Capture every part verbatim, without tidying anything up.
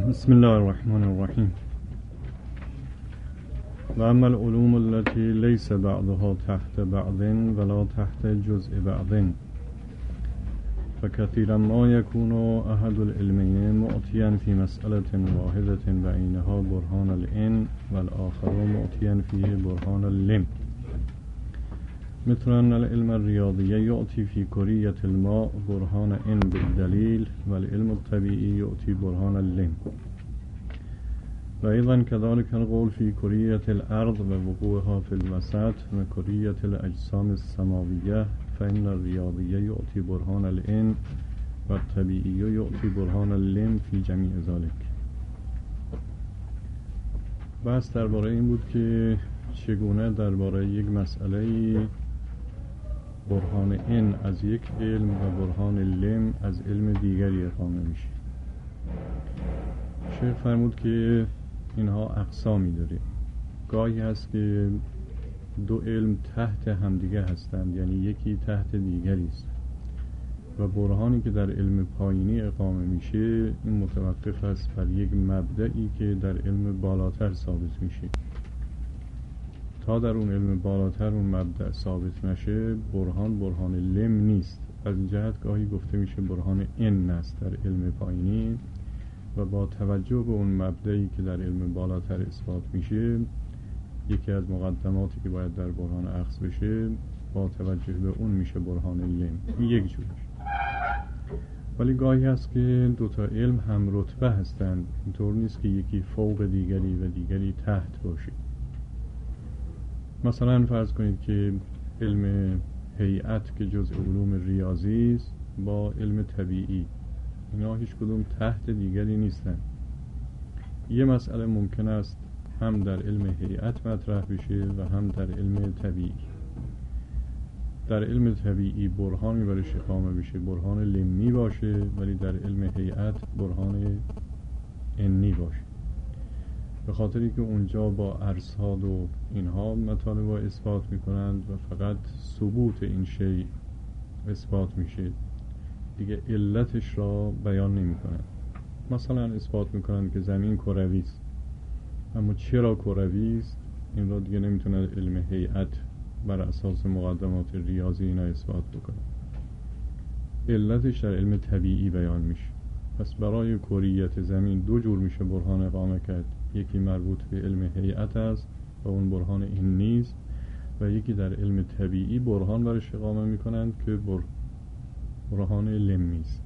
بسم الله الرحمن الرحیم. و اما العلوم التي ليس بعضها تحت بعض ولا تحت جزء بعض فكثيرا ما يكون أحد العلمين مؤتيا في مسألة واحدة بعينها برهان العين والآخر مؤتيا فيه برهان اللم، مثل أن العلم الرياضي يؤتي في كرية الماء برهان عين بالدليل والعلم الطبيعي يؤتي برهان اللم. وأيضا كذلك القول في كرية الأرض ووقوعها في الوسط وكرية الأجسام السماوية، فإن الرياضي يؤتي برهان العين والطبيعي يؤتي برهان اللم في جميع ذلك. بحث درباره این بود که چگونه درباره یک مسئله برهان عین از یک علم و برهان لم از علم دیگری اقامه میشه. شیخ فرمود که اینها اقسامی داره. گاهی هست که دو علم تحت همدیگه هستند، یعنی یکی تحت دیگری است، و برهانی که در علم پایینی اقامه میشه این متوقف است بر یک مبدئی که در علم بالاتر ثابت میشه. تا در اون علم بالاتر اون مبدأ ثابت نشه برهان برهان لم نیست. از این جهت گاهی گفته میشه برهان عین است در علم پایینی، و با توجه به اون مبدئی که در علم بالاتر اثبات میشه یکی از مقدماتی که باید در برهان اخذ بشه با توجه به اون میشه برهان لم. این یک جورش. ولی گاهی هست که دوتا علم هم رتبه هستند، اینطور نیست که یکی فوق دیگری و دیگری تحت باشه. مثلا فرض کنید که علم هیئت که جزء علوم ریاضی است با علم طبیعی، اینا هیچ کدوم تحت دیگری نیستن. یه مسئله ممکن است هم در علم هیئت مطرح بشه و هم در علم طبیعی. در علم طبیعی برهانی برش اقامه بشه برهان لمی باشه، ولی در علم هیئت برهان عنی باشه، به خاطری که اونجا با ارصاد و اینها مطالب اثبات میکنند و فقط ثبوت این شیء اثبات میشه، دیگه علتش را بیان نمیکنند. مثلا اثبات میکنند که زمین کروی است، اما چرا کروی است این را دیگه نمیتونه علم هیئت بر اساس مقدمات ریاضی اینا اثبات بکنه. علتش در علم طبیعی بیان میشه. پس برای کریت زمین دو جور میشه برهان اقامه کرد. یکی مربوط به علم هیئت است و اون برهان این نیست، و یکی در علم طبیعی برهان برش اقامه میکنند که بر... برهان لمی است.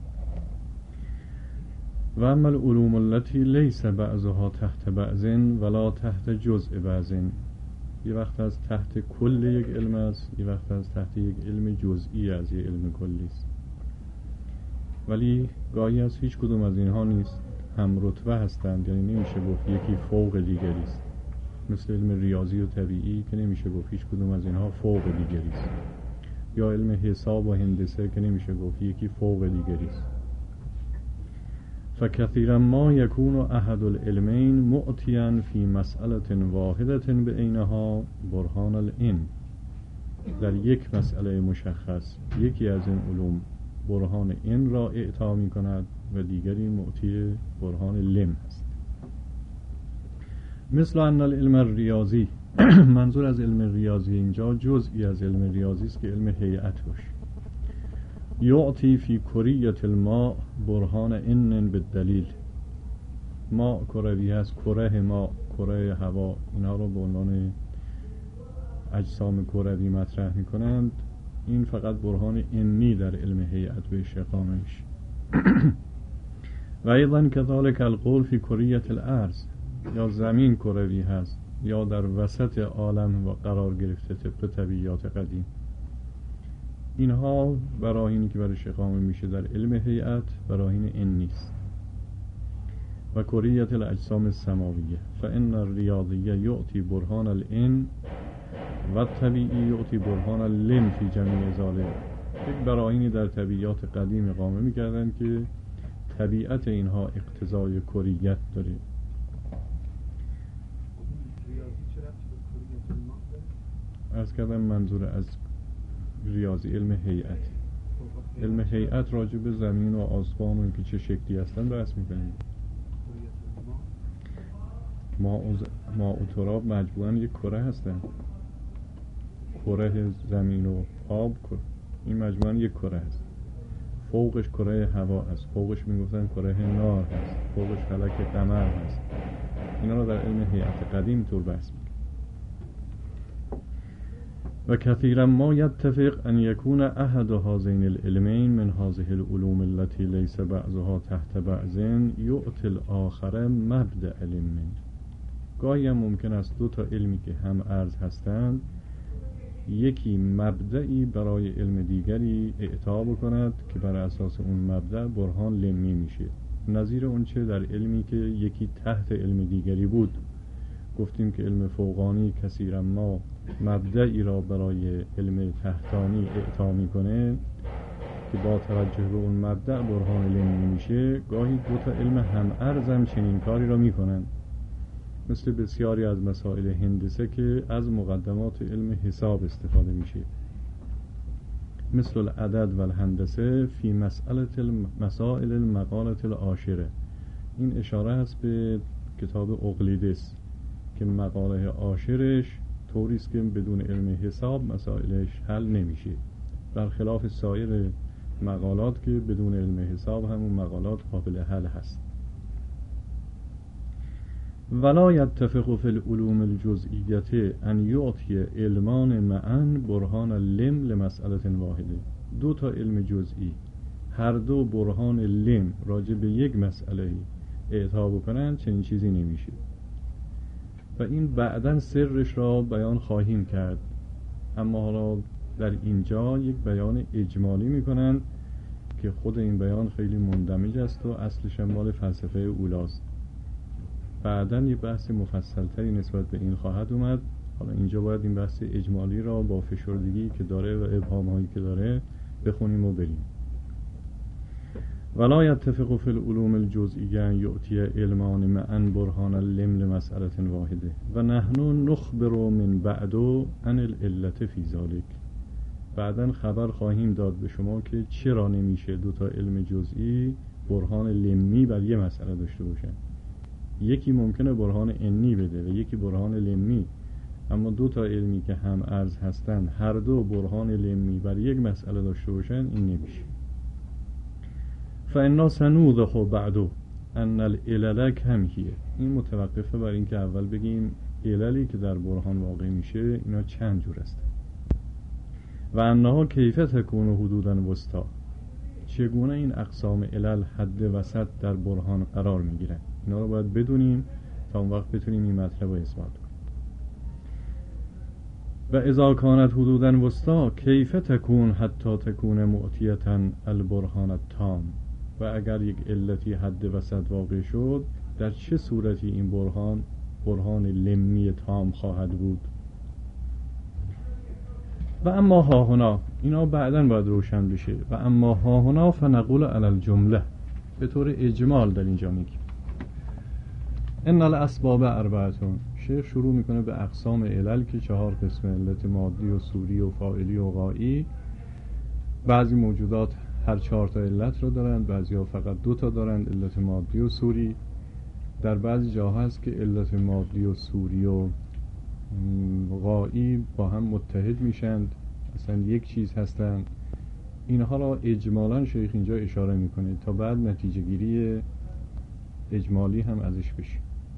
و اما العلوم التي ليس بعضها تحت بعض ولا تحت جزء بعض، یه وقت از تحت کل یک علم است، یه وقت از تحت یک علم جزئی از یک علم کلی است. ولی گاهی از هیچ کدوم از اینها نیست، هم رتبه هستند، یعنی نمیشه گفت یکی فوق دیگری است. مثل علم ریاضی و طبیعی که نمیشه گفت هیچ کدوم از اینها فوق دیگری است، یا علم حساب و هندسه که نمیشه گفت یکی فوق دیگری است. فكثيرا ما يكون أحد العلمين مؤتيا في مسألة واحدة بعينها برهان العين. در یک مسئله مشخص یکی از این علوم برهان عین را اعطا می کند و دیگری مؤتی برهان لم است. مثل ان العلم الریاضی منظور از علم ریاضی اینجا جزئی از علم ریاضی است که علم هیئت باشه. یعطی فی کریت الماء برهان عین بالدلیل. ما کروی هست، کره ما، کره هوا، اینا رو به عنوان اجسام کروی مطرح می کنند. این فقط برهان عنی در علم هیئت بهش اقامه میشه. و ایضا كذلك القول فی کریت الارض، یا زمین کروی هست یا در وسط عالم و قرار گرفته طبق طبیعیات قدیم. اینها براهینی که برش اقامه میشه در علم هیئت براهین عنی است. و کریت الاجسام السماویه فان الریاضی یعطی برهان العین و الطبیعی یعطی برهان اللم فی جمیع ذلک. یک براهینی در طبیعیات قدیم اقامه میکردن که طبیعت اینها اقتضای کریت داره. عرض کردم منظور از ریاضی علم هیئت. علم هیئت راجع به زمین و آسمان و اینکه چه شکلی هستن بحث میکنیم. ما ما و تراب مجموعاً یک کره هستن، کره زمین و آب، این مجموعاً یک کره هست. فوقش کره هوا هست، فوقش میگفتن کره نار هست، فوقش فلک قمر هست. اینا رو در علم هیئت قدیم طور بحث می‌کنه. و كثيرا ما يتفق أن يكون أحد هذين العلمين من هذه العلوم التي ليس بعضها تحت بعض يؤتي الآخر مبدأ علم. گاهی هم ممکن است دو تا علمی که هم ارز هستند یکی مبدعی برای علم دیگری اعطا بکند که بر اساس اون مبدع برهان لمی میشه. نظیر اون چه در علمی که یکی تحت علم دیگری بود. گفتیم که علم فوقانی کثیرا ما مبدعی را برای علم تحتانی اعطا میکنه که با توجه به اون مبدع برهان لمی میشه. گاهی دو تا علم هم ارز هم چنین کاری را میکنن، مثل بسیاری از مسائل هندسه که از مقدمات علم حساب استفاده میشه، مثل العدد و الهندسه فی مسئله مسائل المقاله العاشره. این اشاره هست به کتاب اقلیدس که مقاله عاشرش طوری است که بدون علم حساب مسائلش حل نمیشه، برخلاف سایر مقالات که بدون علم حساب همون مقالات قابل حل هست. ولا يتفق في العلوم الجزئیه ان یعطی علمان معا برهان لم لمسئله واحده. دو تا علم جزئی هر دو برهان لم راجع به یک مسئله اعطا بکنن، چنین چیزی نمیشه. و این بعداً سرش را بیان خواهیم کرد، اما حالا در اینجا یک بیان اجمالی میکنن که خود این بیان خیلی مندمج است و اصلش مال فلسفه اولاست. بعداً یک بحث مفصلتری نسبت به این خواهد اومد. حالا اینجا باید این بحث اجمالی را با فشردگی که داره و ابهام‌هایی که داره بخونیم و بریم. ولا يتفق في العلوم الجزئیه یعطی علمان معا برهان لم لمسأله واحده و نحن نخبر من بعد عن العلة فی ذلك. بعداً خبر خواهیم داد به شما که چرا نمیشه دو تا علم جزئی برهان لمی بر یه مسئله داشته باشن. یکی ممکنه برهان انی بده و یکی برهان لمی، اما دو تا علمی که هم ارز هستن هر دو برهان لمی بر یک مسئله داشته باشن، این نمیشه. فإنا سنوضح بعد ان العلل کم هیه. این متوقفه بر این که اول بگیم عللی که در برهان واقع میشه اینا چند جور است و انها کیف تکون حدودا وسطا. چگونه این اقسام علل حد وسط در برهان قرار میگیرن، اینا رو باید بدونیم تا اون وقت بتونیم این مطلب رو اثبات کنیم. و اذا کانت حدودا وسطا کیف تکون حتی تکون معطیتا البرهان التام. و اگر یک علتی حد وسط واقع شد، در چه صورتی این برهان برهان لمی تام خواهد بود؟ و اما ها هنا، اینا بعداً باید روشن بشه. و اما ها هنا فنقول علی الجمله، به طور اجمال در اینجا میگیم ان الاسباب اربعتون. شیخ شروع میکنه به اقسام علل که چهار قسم، علت مادی و صوری و فاعلی و غایی. بعضی موجودات هر چهار تا علت رو دارند، بعضی ها فقط دو تا دارند، علت مادی و صوری. در بعضی جاها هست که علت مادی و صوری و غایی با هم متحد میشند، اصلا یک چیز هستند. اینها را اجمالا شیخ اینجا اشاره میکنه تا بعد نتیجه گیری اجمالی هم ازش بشه.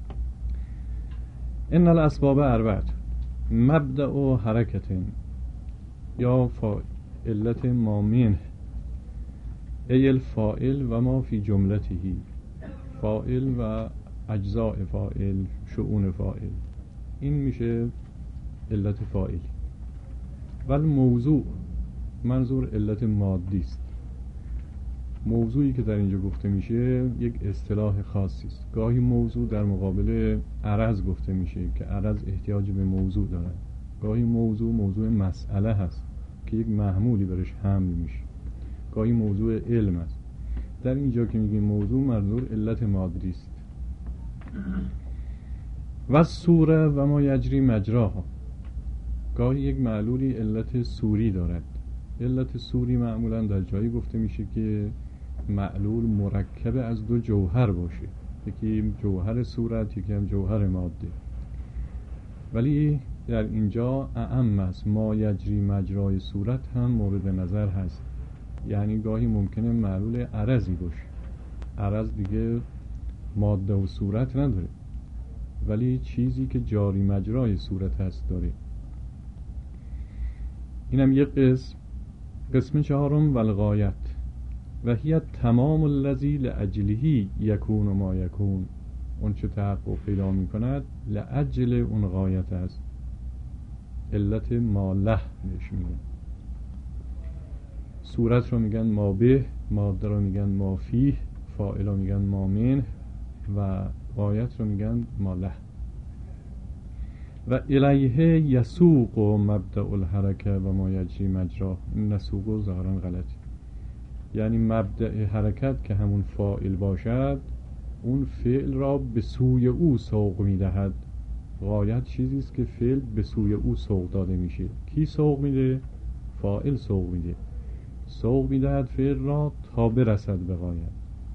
ان الاسباب اربعه مبدأ و حرکت یا علت مامین ای الفاعل و ما فی جملتهی، فاعل و اجزاء فاعل، شؤون فاعل، این میشه علت فاعلی. ولی موضوع منظور علت مادی است. موضوعی که در اینجا گفته میشه یک اصطلاح خاصی است. گاهی موضوع در مقابل عرض گفته میشه که عرض احتیاج به موضوع داره. گاهی موضوع موضوع مسئله هست که یک محمولی برش حمل میشه. گاهی موضوع علم است. در اینجا که میگیم موضوع منظور علت مادی است. و صوره و ما یجری مجراها، گاهی یک معلولی علت صوری دارد. علت صوری معمولا در جایی گفته میشه که معلول مرکب از دو جوهر باشه. یکی جوهر صورت، یکی هم جوهر ماده. ولی در اینجا اعم است، ما یجری مجرای صورت هم مورد نظر هست. یعنی گاهی ممکنه معلول عرضی باشه، عرض دیگه ماده و صورت نداره، ولی چیزی که جاری مجرای صورت هست داره. اینم یک قسم. قسم چهارم والغایت و هی تمام الذی لاجله یکون ما یکون، اون چه تحقق پیدا می کند لاجل اون غایت است، علت ما له بهش میگن. صورت رو میگن ما به، ماده رو میگن ما فیه، فاعل رو میگن ما منه و غایت رو میگن ما له. و الیه یسوق مبدأ الحرکه و ما یجری مجراه. این نسوق ظاهرا غلطی، یعنی مبدأ حرکت که همون فاعل باشد اون فعل را به سوی او سوق میدهد. غایت چیزی است که فعل به سوی او سوق داده میشه. کی سوق میده؟ فاعل سوق میده، سوق میدهد فعل را تا برسد به غایت.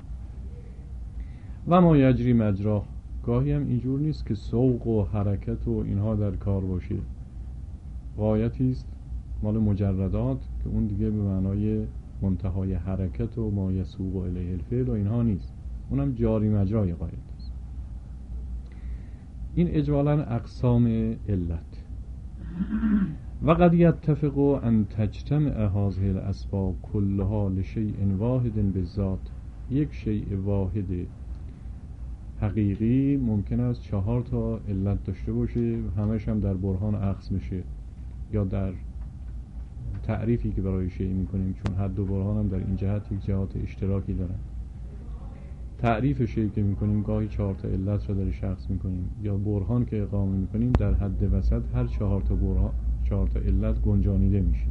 و ما یجری مجراه، گاهی هم اینجور نیست که سوق و حرکت و اینها در کار باشه. غایتی است مال مجردات که اون دیگه به معنای منتهای حرکت و ما یسوق الیه الفعل و اینها نیست، اونم جاری مجرای غایت است. این اجمالاً اقسام علت. و قد یتفق ان تجتمع هذه الاسباب كلها لشیء واحد بالذات. یک شیء واحد حقیقی ممکن است چهار تا علت داشته باشه، همش هم در برهان اخذ میشه یا در تعریفی که برای شیء میکنیم، چون حد و برهان هم در این جهت یک جهات اشتراکی دارن. تعریف شیء که میکنیم گاهی چهار تا علت را در شخص میکنیم، یا برهان که اقامه میکنیم در حد وسط هر چهار تا برهان چهار تا علت گنجانیده میشه.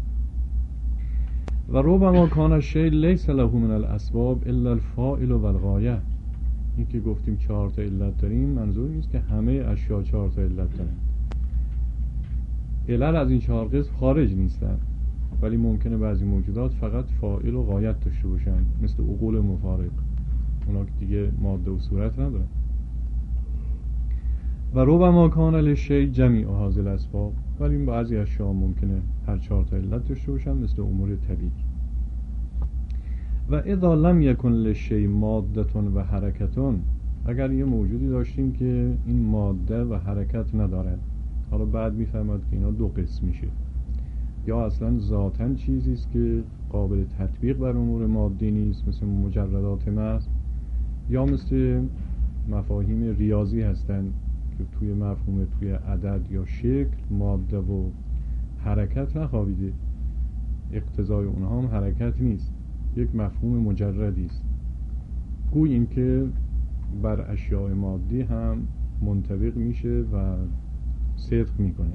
و ربما کان الشیء لیس له من الاسباب الا الفاعل والغایه. این که گفتیم چهار تا علت داریم منظور نیست که همه اشیاء چهار تا علت دارن. علل از این چهار قسم خارج نیستن، ولی ممکنه بعضی موجودات فقط فاعل و غایت داشته باشن، مثل عقول مفارق، اونا که دیگه ماده و صورت ندارن. و ربما کان للشیء جمیع هذه الاسباب، ولی بعضی اشیاء ممکنه هر چهار تا علت داشته باشن، مثل امور طبیعی. و اذا لم یکن للشیء ماده و حرکتون، اگر یه موجودی داشتیم که این ماده و حرکت ندارد، حالا بعد میفهمد که اینا دو قسم میشه، یا اصلا ذاتاً چیزی است که قابل تطبیق بر امور مادی نیست مثل مجردات محض، یا مثل مفاهیم ریاضی هستند که توی مفهوم توی عدد یا شکل ماده و حرکت نخوابیده، اقتضای اونها هم حرکت نیست، یک مفهوم مجردی است. گوی این که بر اشیاء مادی هم منطبق میشه و صدق میکنه.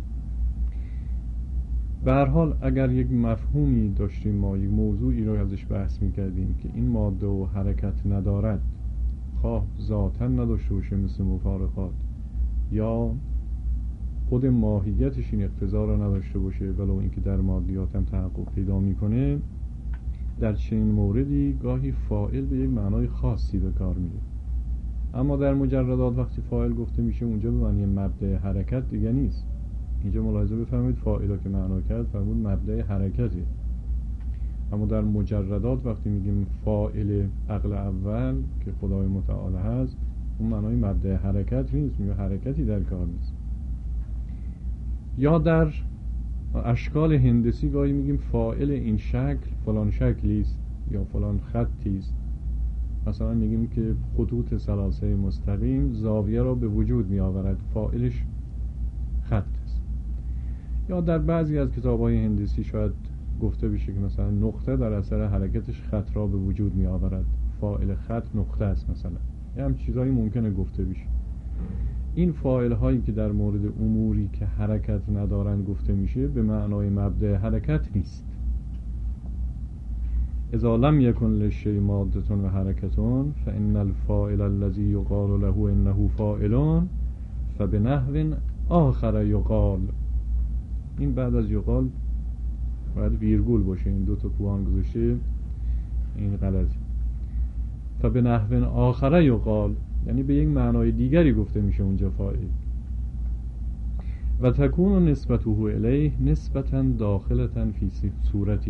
به هر حال اگر یک مفهومی داشتیم، ما یک موضوعی رو ازش بحث میکردیم که این ماده و حرکت ندارد، خواه ذاتاً نداشته باشه مثل مفارقات، یا خود ماهیتش این اقتضا رو نداشته باشه ولو اینکه در مادیات هم تحقق پیدا میکنه، در چنین موردی گاهی فاعل به یک معنای خاصی به کار میره. اما در مجردات وقتی فاعل گفته میشه اونجا به معنی مبدأ حرکت دیگه نیست. اینجا ملاحظه بفرمایید فاعل که معنا کرد فرمود مبدأ حرکته. اما در مجردات وقتی میگیم فاعل عقل اول که خدای متعال هست، اون معنای مبدأ حرکت نیست، میگه حرکتی در کار نیست. یا در اشکال هندسی گاهی میگیم فاعل این شکل فلان شکلی است یا فلان خطی است. مثلا میگیم که خطوط ثلاثه مستقیم زاویه را به وجود می آورد، فاعلش خط است. یا در بعضی از کتاب‌های هندسی شاید گفته بشه که مثلا نقطه در اثر حرکتش خط را به وجود می آورد، فاعل خط نقطه است مثلا. یه هم چیزایی ممکنه گفته بشه. این فاعل هایی که در مورد اموری که حرکت ندارن گفته میشه به معنای مبدأ حرکت نیست. اذا لم یکن للشیء ماده و حرکتون فان الفاعل الذی یقال له انه فاعل فبنحو آخر یقال. این بعد از یقال باید ویرگول باشه، این دو تا پوان گذاشته، این غلطه. فبه نحو آخر یقال، یعنی به یک معنای دیگری گفته میشه اونجا فاعل. و تکون نسبته الیه نسبتا داخلتا فی صورته.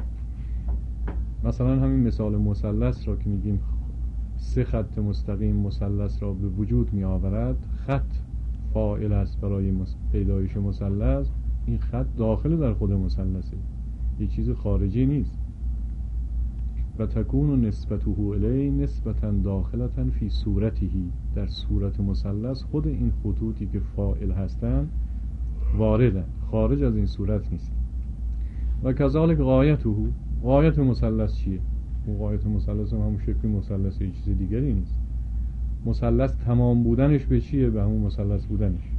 مثلا همین مثال مثلث را که میگیم سه خط مستقیم مثلث را به وجود می آورد، خط فاعل است برای پیدایش مثلث. این خط داخل در خود مثلثه، یه چیز خارجی نیست. و تکون نسبته الیه نسبتا داخلتا فی صورته، در صورت مثلث خود این خطوطی که فاعل هستند واردن، خارج از این صورت نیست. و کذالک غایته، غایت مثلث چیه؟ غایت مثلث هم همون شکل مثلث، هیچ چیز دیگری نیست. مثلث تمام بودنش به چیه؟ به همون مثلث بودنش.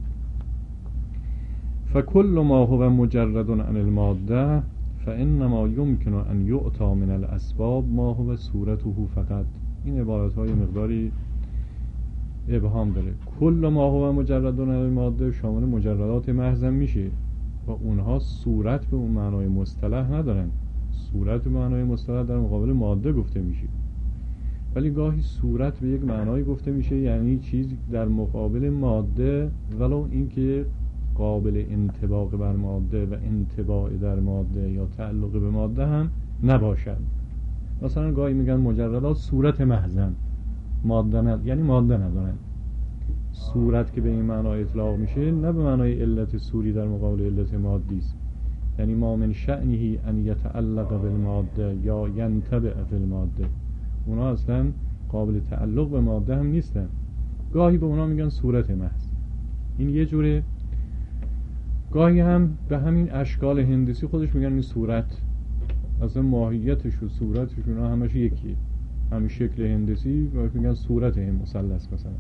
فکل ما هو مجرد عن الماده فانما يمكن ان يؤتى من الاسباب ما هو صورته فقط. این عبارت های مقداری ابهام داره. کل ما هو مجرد عن الماده شامل مجردات محض میشه و اونها صورت به اون معنای مصطلح ندارن. صورت به معنای مصطلح در مقابل ماده گفته میشه، ولی گاهی صورت به یک معنای گفته میشه، یعنی چیزی در مقابل ماده ولو اینکه قابل انطباق بر ماده و انطباع در ماده یا تعلق به ماده هم نباشد. مثلا گاهی میگن مجردات صورت محضن، ماده ند... یعنی ماده ندارن. صورت که به این معنا اطلاق میشه نه به معنای علت صوری در مقابل علت مادی است، یعنی ما من شأنه ان یتعلق بالماده یا ینتبع فی الماده، اونا اصلا قابل تعلق به ماده هم نیستن. گاهی به اونا میگن صورت محض. این یه جوره. گاهی هم به همین اشکال هندسی خودش میگن این صورت، اصلا ماهیتش و صورتش اونا همش یکیه، همین شکل هندسی میگن صورت این مثلث مثلا.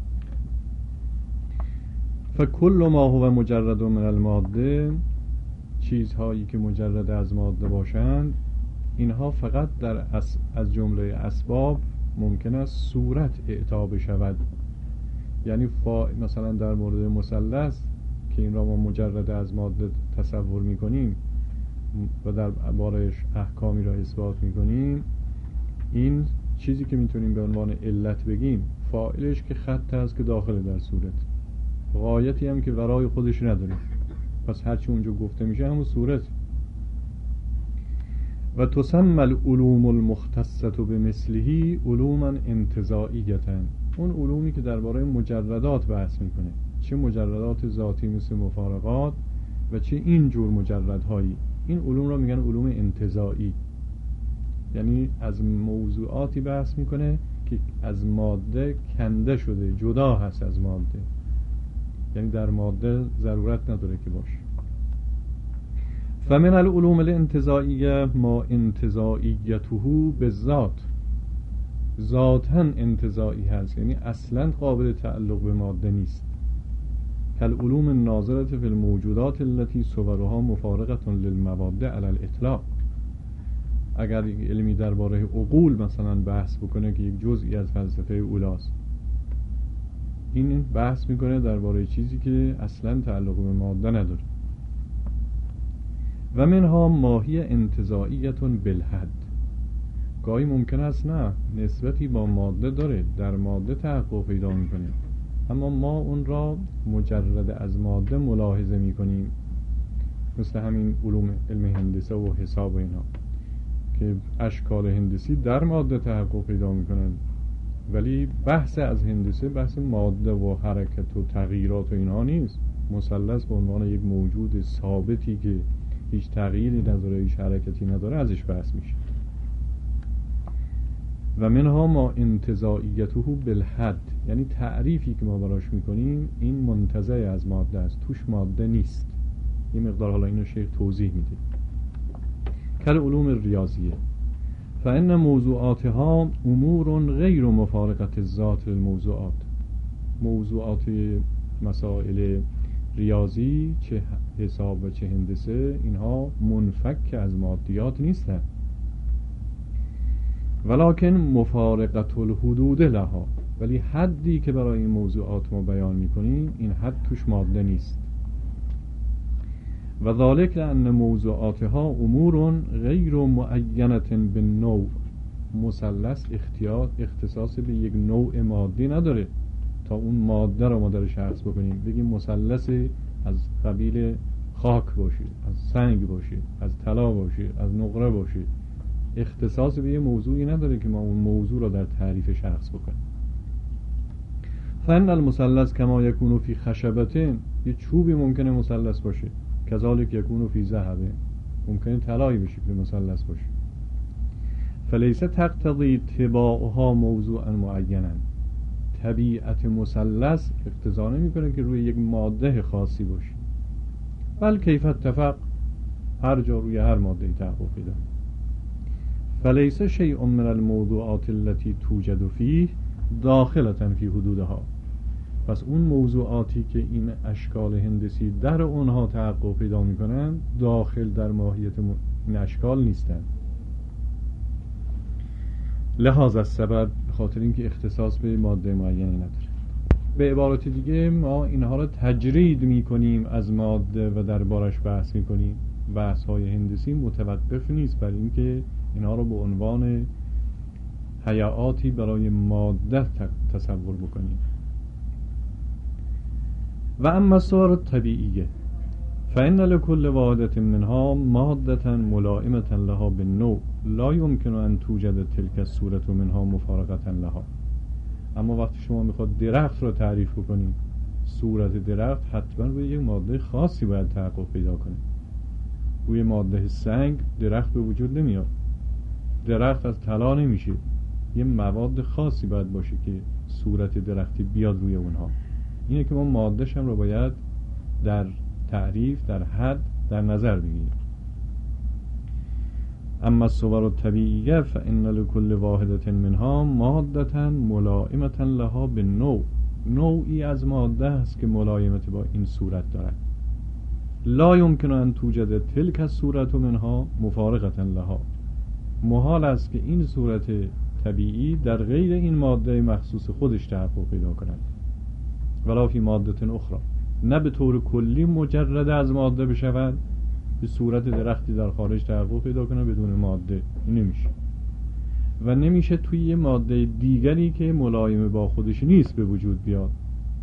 فکل ما هو مجرد من الماده، چیزهایی که مجرد از ماده باشند اینها فقط در اس از جمله اسباب ممکن است صورت اعطا بشود. یعنی فا مثلا در مورد مثلث که این را ما مجرد از ماده تصور میکنیم و در بارش احکامی را اثبات میکنیم، این چیزی که میتونیم به عنوان علت بگیم فاعلش که خط هست که داخل در صورت، غایتی هم که ورای خودش نداره، پس هرچی اونجا گفته میشه همون صورت. و تسمى العلوم المختصة بمثله علوما انتزاعیة، اون علومی که درباره مجردات بحث میکنه، چه مجردات ذاتی مثل مفارقات و چه این جور مجردهایی، این علوم را میگن علوم انتزاعی. یعنی از موضوعاتی بحث میکنه که از ماده کنده شده، جدا هست از ماده، یعنی در ماده ضرورت نداره که باشه. فمن العلوم الانتزاعیه ما انتزاعیته بالذات، ذاتاً انتزاعی هست، یعنی اصلا قابل تعلق به ماده نیست. کالعلوم الناظرة فی الموجودات التي صورها مفارقة للمواد علی الاطلاق. اگر علمی درباره عقول مثلا بحث بکنه که یک جزئی از فلسفه اولاست، این بحث میکنه درباره چیزی که اصلا تعلق به ماده نداره. و منها ماهی انتزاعیت بالحد، گاهی ممکن است نه نسبتی با ماده داره، در ماده تحقق پیدا میکنه، اما ما اون را مجرد از ماده ملاحظه میکنیم، مثل همین علوم علم هندسه و حساب و اینا که اشکال هندسی در ماده تحقق پیدا میکنن، ولی بحث از هندسه بحث ماده و حرکت و تغییرات و اینها نیست. مثلث به عنوان یک موجود ثابتی که هیچ تغییری نداره، هیچ حرکتی نداره، ازش بحث میشه. و منها ما انتزاعیته بالحد، یعنی تعریفی که ما براش میکنیم این منتزع از ماده است، توش ماده نیست. این مقدار حالا اینو شیخ توضیح میده. کل علوم ریاضیه فان موضوعاتها امور غیر مفارقت الذات للموضوعات. موضوعات مسائل ریاضی چه حساب و چه هندسه اینها منفک از مادیات نیستند، ولکن مفارقت الحدود لها، ولی حدی که برای این موضوعات ما بیان میکنیم این حد توش ماده نیست. و ذالک لأن موضوعاتها امور غیر معینة بالنوع، مثلث اختیار اختصاص به یک نوع ماده نداره تا اون ماده رو ما در شخص بکنیم بگیم مثلث از قبیل خاک باشه، از سنگ باشه، از طلا باشه، از نقره باشه. اختصاص به یه موضوعی نداره که ما اون موضوع رو در تعریف شخص بکنیم. فن المثلث کما یکون فی خشبتین، یه چوبی ممکنه مثلث باشه، کذالک یکون فی ذهب، ممکنه طلایی بشه که مثلث باشه. فلیس تقتضی طباعها موضوعا معینا، طبیعت مثلث اقتضا نمیکنه که روی یک ماده خاصی باشه، بل کیف اتفق، هر جا روی هر ماده تحقق پیدا. فلیس شیء من الموضوعات التي توجد فيه داخلة فی حدودها، پس اون موضوعاتی که این اشکال هندسی در اونها تحقق پیدا میکنن داخل در ماهیت این اشکال نیستن. لحاظ سبب، خاطر اینکه اختصاص به ماده معینی نداره. به عبارت دیگه ما اینها رو تجرید میکنیم از ماده و دربارش بحث میکنیم. بحث های هندسی متوقف نیست بر اینکه اینها رو به عنوان حیاتی برای ماده تصور بکنیم. و اما صور طبیعیه فإن لكل واحدة منها مادة ملائمة لها بالنوع لا يمكن أن توجد تلك الصورة منها مفارقة لها. اما وقتی شما میخواد درخت رو تعریف بکنید، صورت درخت حتما روی یک ماده خاصی باید تحقق پیدا کنه. روی ماده سنگ درخت به وجود نمیاد، درخت از طلا نمیشه، یه مواد خاصی باید باشه که صورت درختی بیاد روی اونها. اینه که ما مادهش هم رو باید در تعریف در حد در نظر بگیریم. اما الصور الطبیعیه فإن لكل واحدة منها مادة ملائمة لها بالنوع، نوعی از ماده است که ملایمت با این صورت دارد. لا يمكن ان توجد تلك الصورة منها مفارقة لها، محال است که این صورت طبیعی در غیر این ماده مخصوص خودش تحقق پیدا کند. ولا فی ماده اخرى، نه به طور کلی مجرد از ماده بشود، به صورت درختی در خارج تحقق پیدا کنه بدون ماده، نمیشه. و نمیشه توی یه ماده دیگری که ملایم با خودش نیست به وجود بیاد.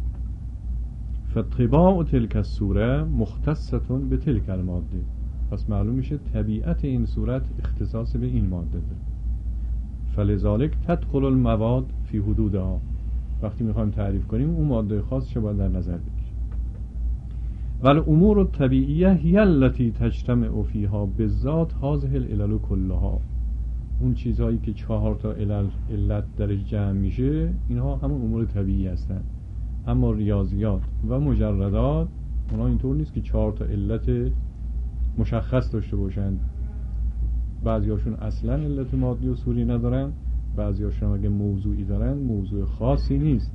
فطباع تلک الصوره مختصه به تلک الماده، پس معلوم میشه طبیعت این صورت اختصاص به این ماده داره. فلذالک تدخل المواد فی حدودها، وقتی میخوایم تعریف کنیم اون ماده خاص چه باید در نظر بگیریم. ولی امور الطبیعیه هی التي تجتمع فیها بالذات هذه العلل كلها، اون چیزهایی که چهار تا علل علت درش جمع میشه اینها همون امور طبیعی هستن. اما ریاضیات و مجردات اونها اینطور نیست که چهار تا علت مشخص داشته باشند. بعضیاشون اصلا علت مادی و صوری ندارن، بعضیاشون اگه موضوعی دارن موضوع خاصی نیست.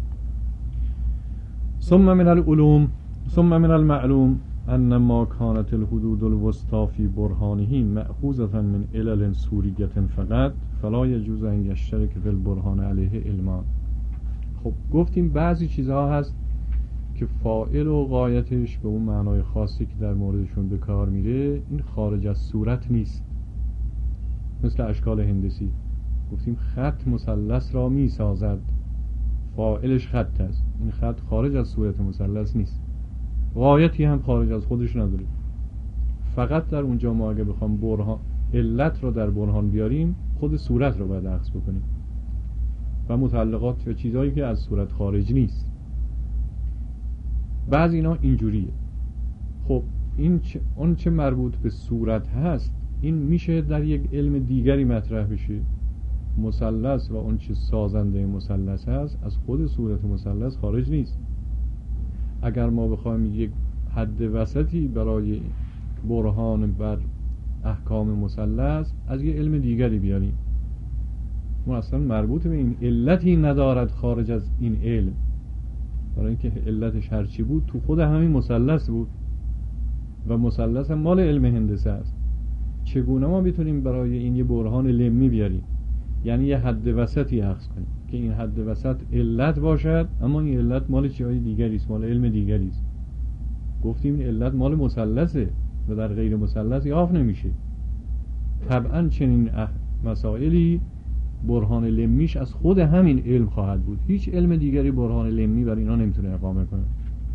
ثم من العلوم ثم من المعلوم ان ما كانت الحدود الوسطى في برهانه مأخوذة من علل صورية فقط فلا يجوز ان يشترك في البرهان عليه علمان. خب گفتیم بعضی چیزها هست که فاعل و غایتش به اون معنای خاصی که در موردشون به کار میره این خارج از صورت نیست. مثل اشکال هندسی گفتیم خط مثلث را می سازد، فاعلش خط است، این خط خارج از صورت مثلث نیست، غایتی هم خارج از خودش نداره. فقط در اونجا ما اگه بخوام برهان علت رو در برهان بیاریم خود صورت رو باید اخذ بکنیم و متعلقات و چیزهایی که از صورت خارج نیست. بعض اینا اینجوریه. خب این چه اون چه مربوط به صورت هست این میشه در یک علم دیگری مطرح بشه. مثلث و اون چه سازنده مثلث هست از خود صورت مثلث خارج نیست. اگر ما بخوایم یک حد وسطی برای برهان بر احکام مثلث از یک علم دیگری بیاریم، ما اصلا مربوط به این علتی ندارد خارج از این علم، برای اینکه علتش هرچی بود تو خود همین مثلث بود و مثلث هم مال علم هندسه است. چگونه ما میتونیم برای این یه برهان لمی بیاریم؟ یعنی یه حد وسطی اخذ کنیم که این حد وسط علت باشد اما این علت مال چیزای دیگری است، مال علم دیگری است. گفتیم این علت مال مثلثه و در غیر مثلث یافت نمیشه. طبعا چنین مسائلی برهان لمیش از خود همین علم خواهد بود. هیچ علم دیگری برهان لمی بر اینا نمیتونه اقامه کنه.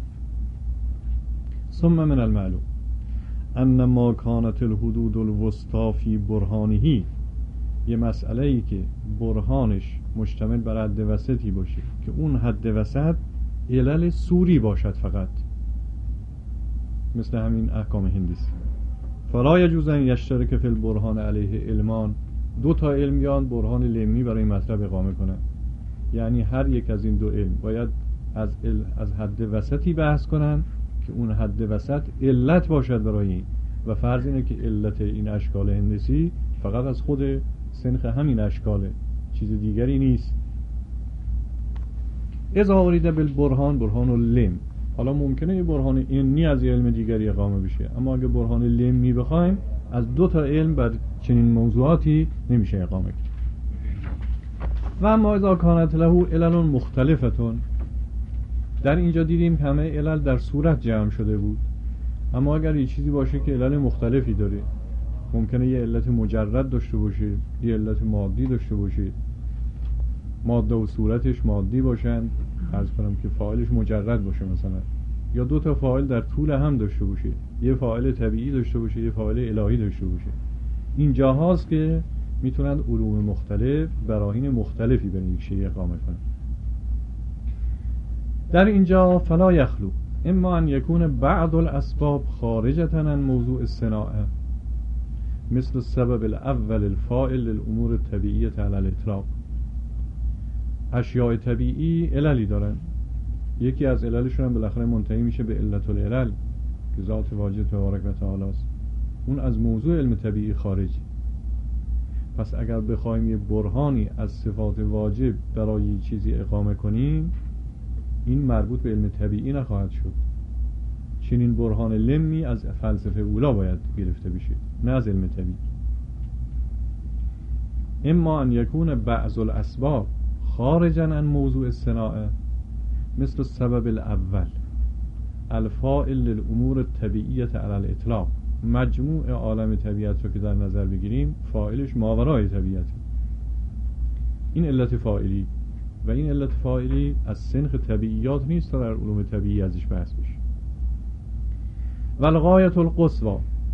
ثم من المعلوم ان ما كانت الحدود الوسطى فی برهانه، یه مسئله ای که برهانش مشتمل بر حد وسطی باشه که اون حد وسط علل سوری باشد فقط، مثل همین احکام هندسی. فلا یجوز ان یشترک فی البرهان علیه علمان، دو تا علم بیان برهان لمی برای مطلب اقامه کنن. یعنی هر یک از این دو علم باید از ال... از حد وسطی بحث کنن که اون حد وسط علت باشد برای این، و فرض اینه که علت این اشکال هندسی فقط از خود سنخ همین اشکاله، چیز دیگری نیست. اذا ارید بالبرهان برهان اللم، حالا ممکنه یه برهان اینی از یه علم دیگری اقامه بشه، اما اگه برهان لمی بخوایم از دو تا علم بر چنین موضوعاتی نمیشه اقامه کرد. و اما اذا کانت له علل مختلفتون، در اینجا دیدیم همه علل در صورت جمع شده بود، اما اگر یه چیزی باشه که علل مختلفی داره، ممکنه یه علت مجرد داشته باشه، یه علت مادی داشته باشه، ماده و صورتش مادی باشن، فرض کنم که فاعلش مجرد باشه مثلا، یا دو تا فاعل در طول هم داشته باشه، یه فاعل طبیعی داشته باشه، یه فاعل الهی داشته باشه. این جاهاست که میتونن علوم مختلف براهین مختلفی بر یک شیء اقامه کنن. در اینجا فلا یخلو اما ان یکون بعض الاسباب خارجة عن موضوع الصناعه، مثل السبب الاول الفاعل للامور الطبیعیه علی الاطلاق. اشیاء طبیعی عللی دارن، یکی از عللشون هم بالاخره منتهی میشه به علت العلل که ذات واجد تبارک و تعالی است. اون از موضوع علم طبیعی خارجی. پس اگر بخوایم یه برهانی از صفات واجب برای چیزی اقامه کنیم، این مربوط به علم طبیعی نخواهد شد. چنین برهان لمی از فلسفه اولا باید گرفته بشه، نه از علم طبیعی. اما ان یکون بعض الاسباب خارجا عن موضوع الصناعه، مثل السبب الاول الفاعل للامور الطبیعیه علی الاطلاق. مجموع عالم طبیعت رو که در نظر بگیریم، فاعلش ماورای طبیعت، این علت فاعلی، و این علت فاعلی از سنخ طبیعیات نیست تا در علوم طبیعی ازش بحث بشه. والغایت القصوى،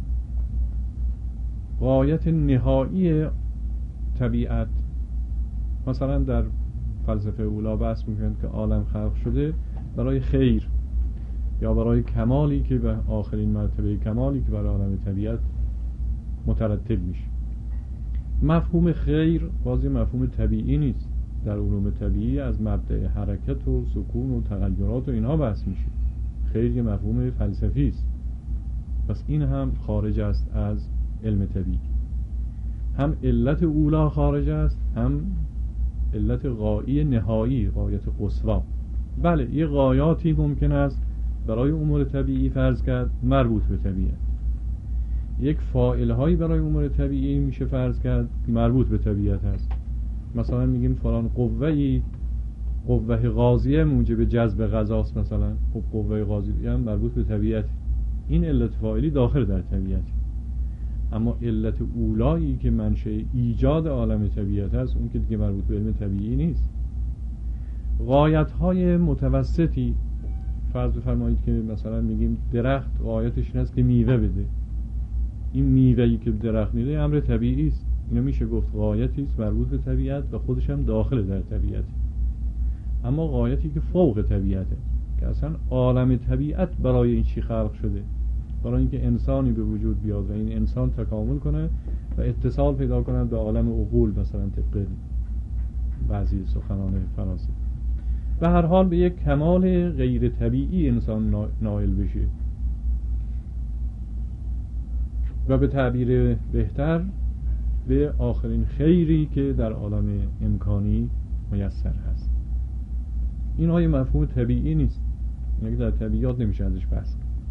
غایت نهایی طبیعت، مثلا در فلسفه اولا بحث میکنن که عالم خلق شده برای خیر یا برای کمالی که به آخرین مرتبه کمالی که برای عالم طبیعت مترتب میشه. مفهوم خیر بازی مفهوم طبیعی نیست. در علوم طبیعی از مبدأ حرکت و سکون و تغیرات و اینها بحث میشه. خیر یه مفهوم فلسفی است. پس این هم خارج است از علم طبیعی. هم علت اولا خارج است، هم علت غایی نهایی، غایت قصوی. بله یه غایاتی ممکن است برای امور طبیعی فرض کرد مربوط به طبیعت، یک فاعل هایی برای امور طبیعی میشه فرض کرد مربوط به طبیعت هست. مثلا میگیم فلان قوه‌ای قوه غازیه موجب جذب غذاست، مثلا خب قوه غازیه هم مربوط به طبیعت، این علت فاعلی داخل در طبیعت. اما علت اولایی که منشأ ایجاد عالم طبیعت است، اون که دیگه مربوط به علم طبیعی نیست. غایت های متوسطی فرض بفرمایید که مثلا میگیم درخت غایتش این است که میوه بده، این میوه‌ای که درخت میده امر طبیعی است، اینو میشه گفت غایتی است مربوط به طبیعت و خودش هم داخل در طبیعت. اما غایتی که فوق طبیعته، که اصلا عالم طبیعت برای این چی خلق شده؟ برای اینکه انسانی به وجود بیاد و این انسان تکامل کنه و اتصال پیدا کنه به عالم عقول، مثلا طبق بعضی سخنان فرانسه. به هر حال به یک کمال غیر طبیعی انسان نائل بشه و به تعبیر بهتر به آخرین خیری که در عالم امکانی میسر هست. این های مفهوم طبیعی نیست، اینه که در طبیعیات نمیشه ازش بحث.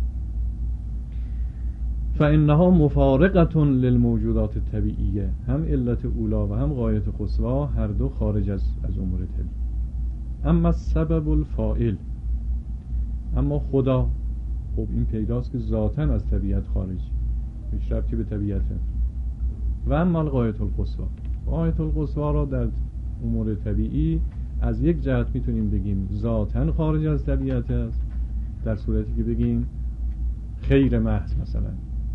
فإنها مفارقة للموجودات الطبیعیه، هم علت اولا و هم غایت قصوی هر دو خارج از از امور طبیعی. اما سبب الفاعل، اما خدا، خب این پیداست که ذاتاً از طبیعت خارج، هیچ ربطی به طبیعت. و اما الغایت القصوی، غایت القصوی را در امور طبیعی از یک جهت میتونیم بگیم ذاتاً خارج از طبیعت است، در صورتی که بگیم خیر محض مثلا،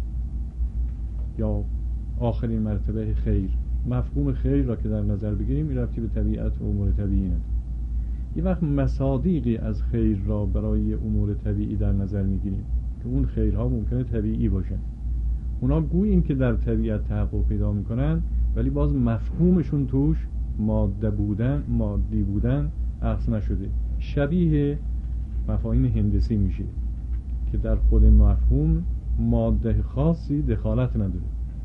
یا آخرین مرتبه خیر. مفهوم خیر را که در نظر بگیریم این ربطی به طبیعت و امور طبیعی نداره. یه وقت مصادیقی از خیر را برای امور طبیعی در نظر میگیریم که اون خیرها ممکنه طبیعی باشن، اونا گوییم که در طبیعت تحقق پیدا میکنن، ولی باز مفهومشون توش ماده بودن، مادی بودن عکس نشده، شبیه مفاهیم هندسی میشه که در خود مفهوم ماده خاصی دخالت نداره.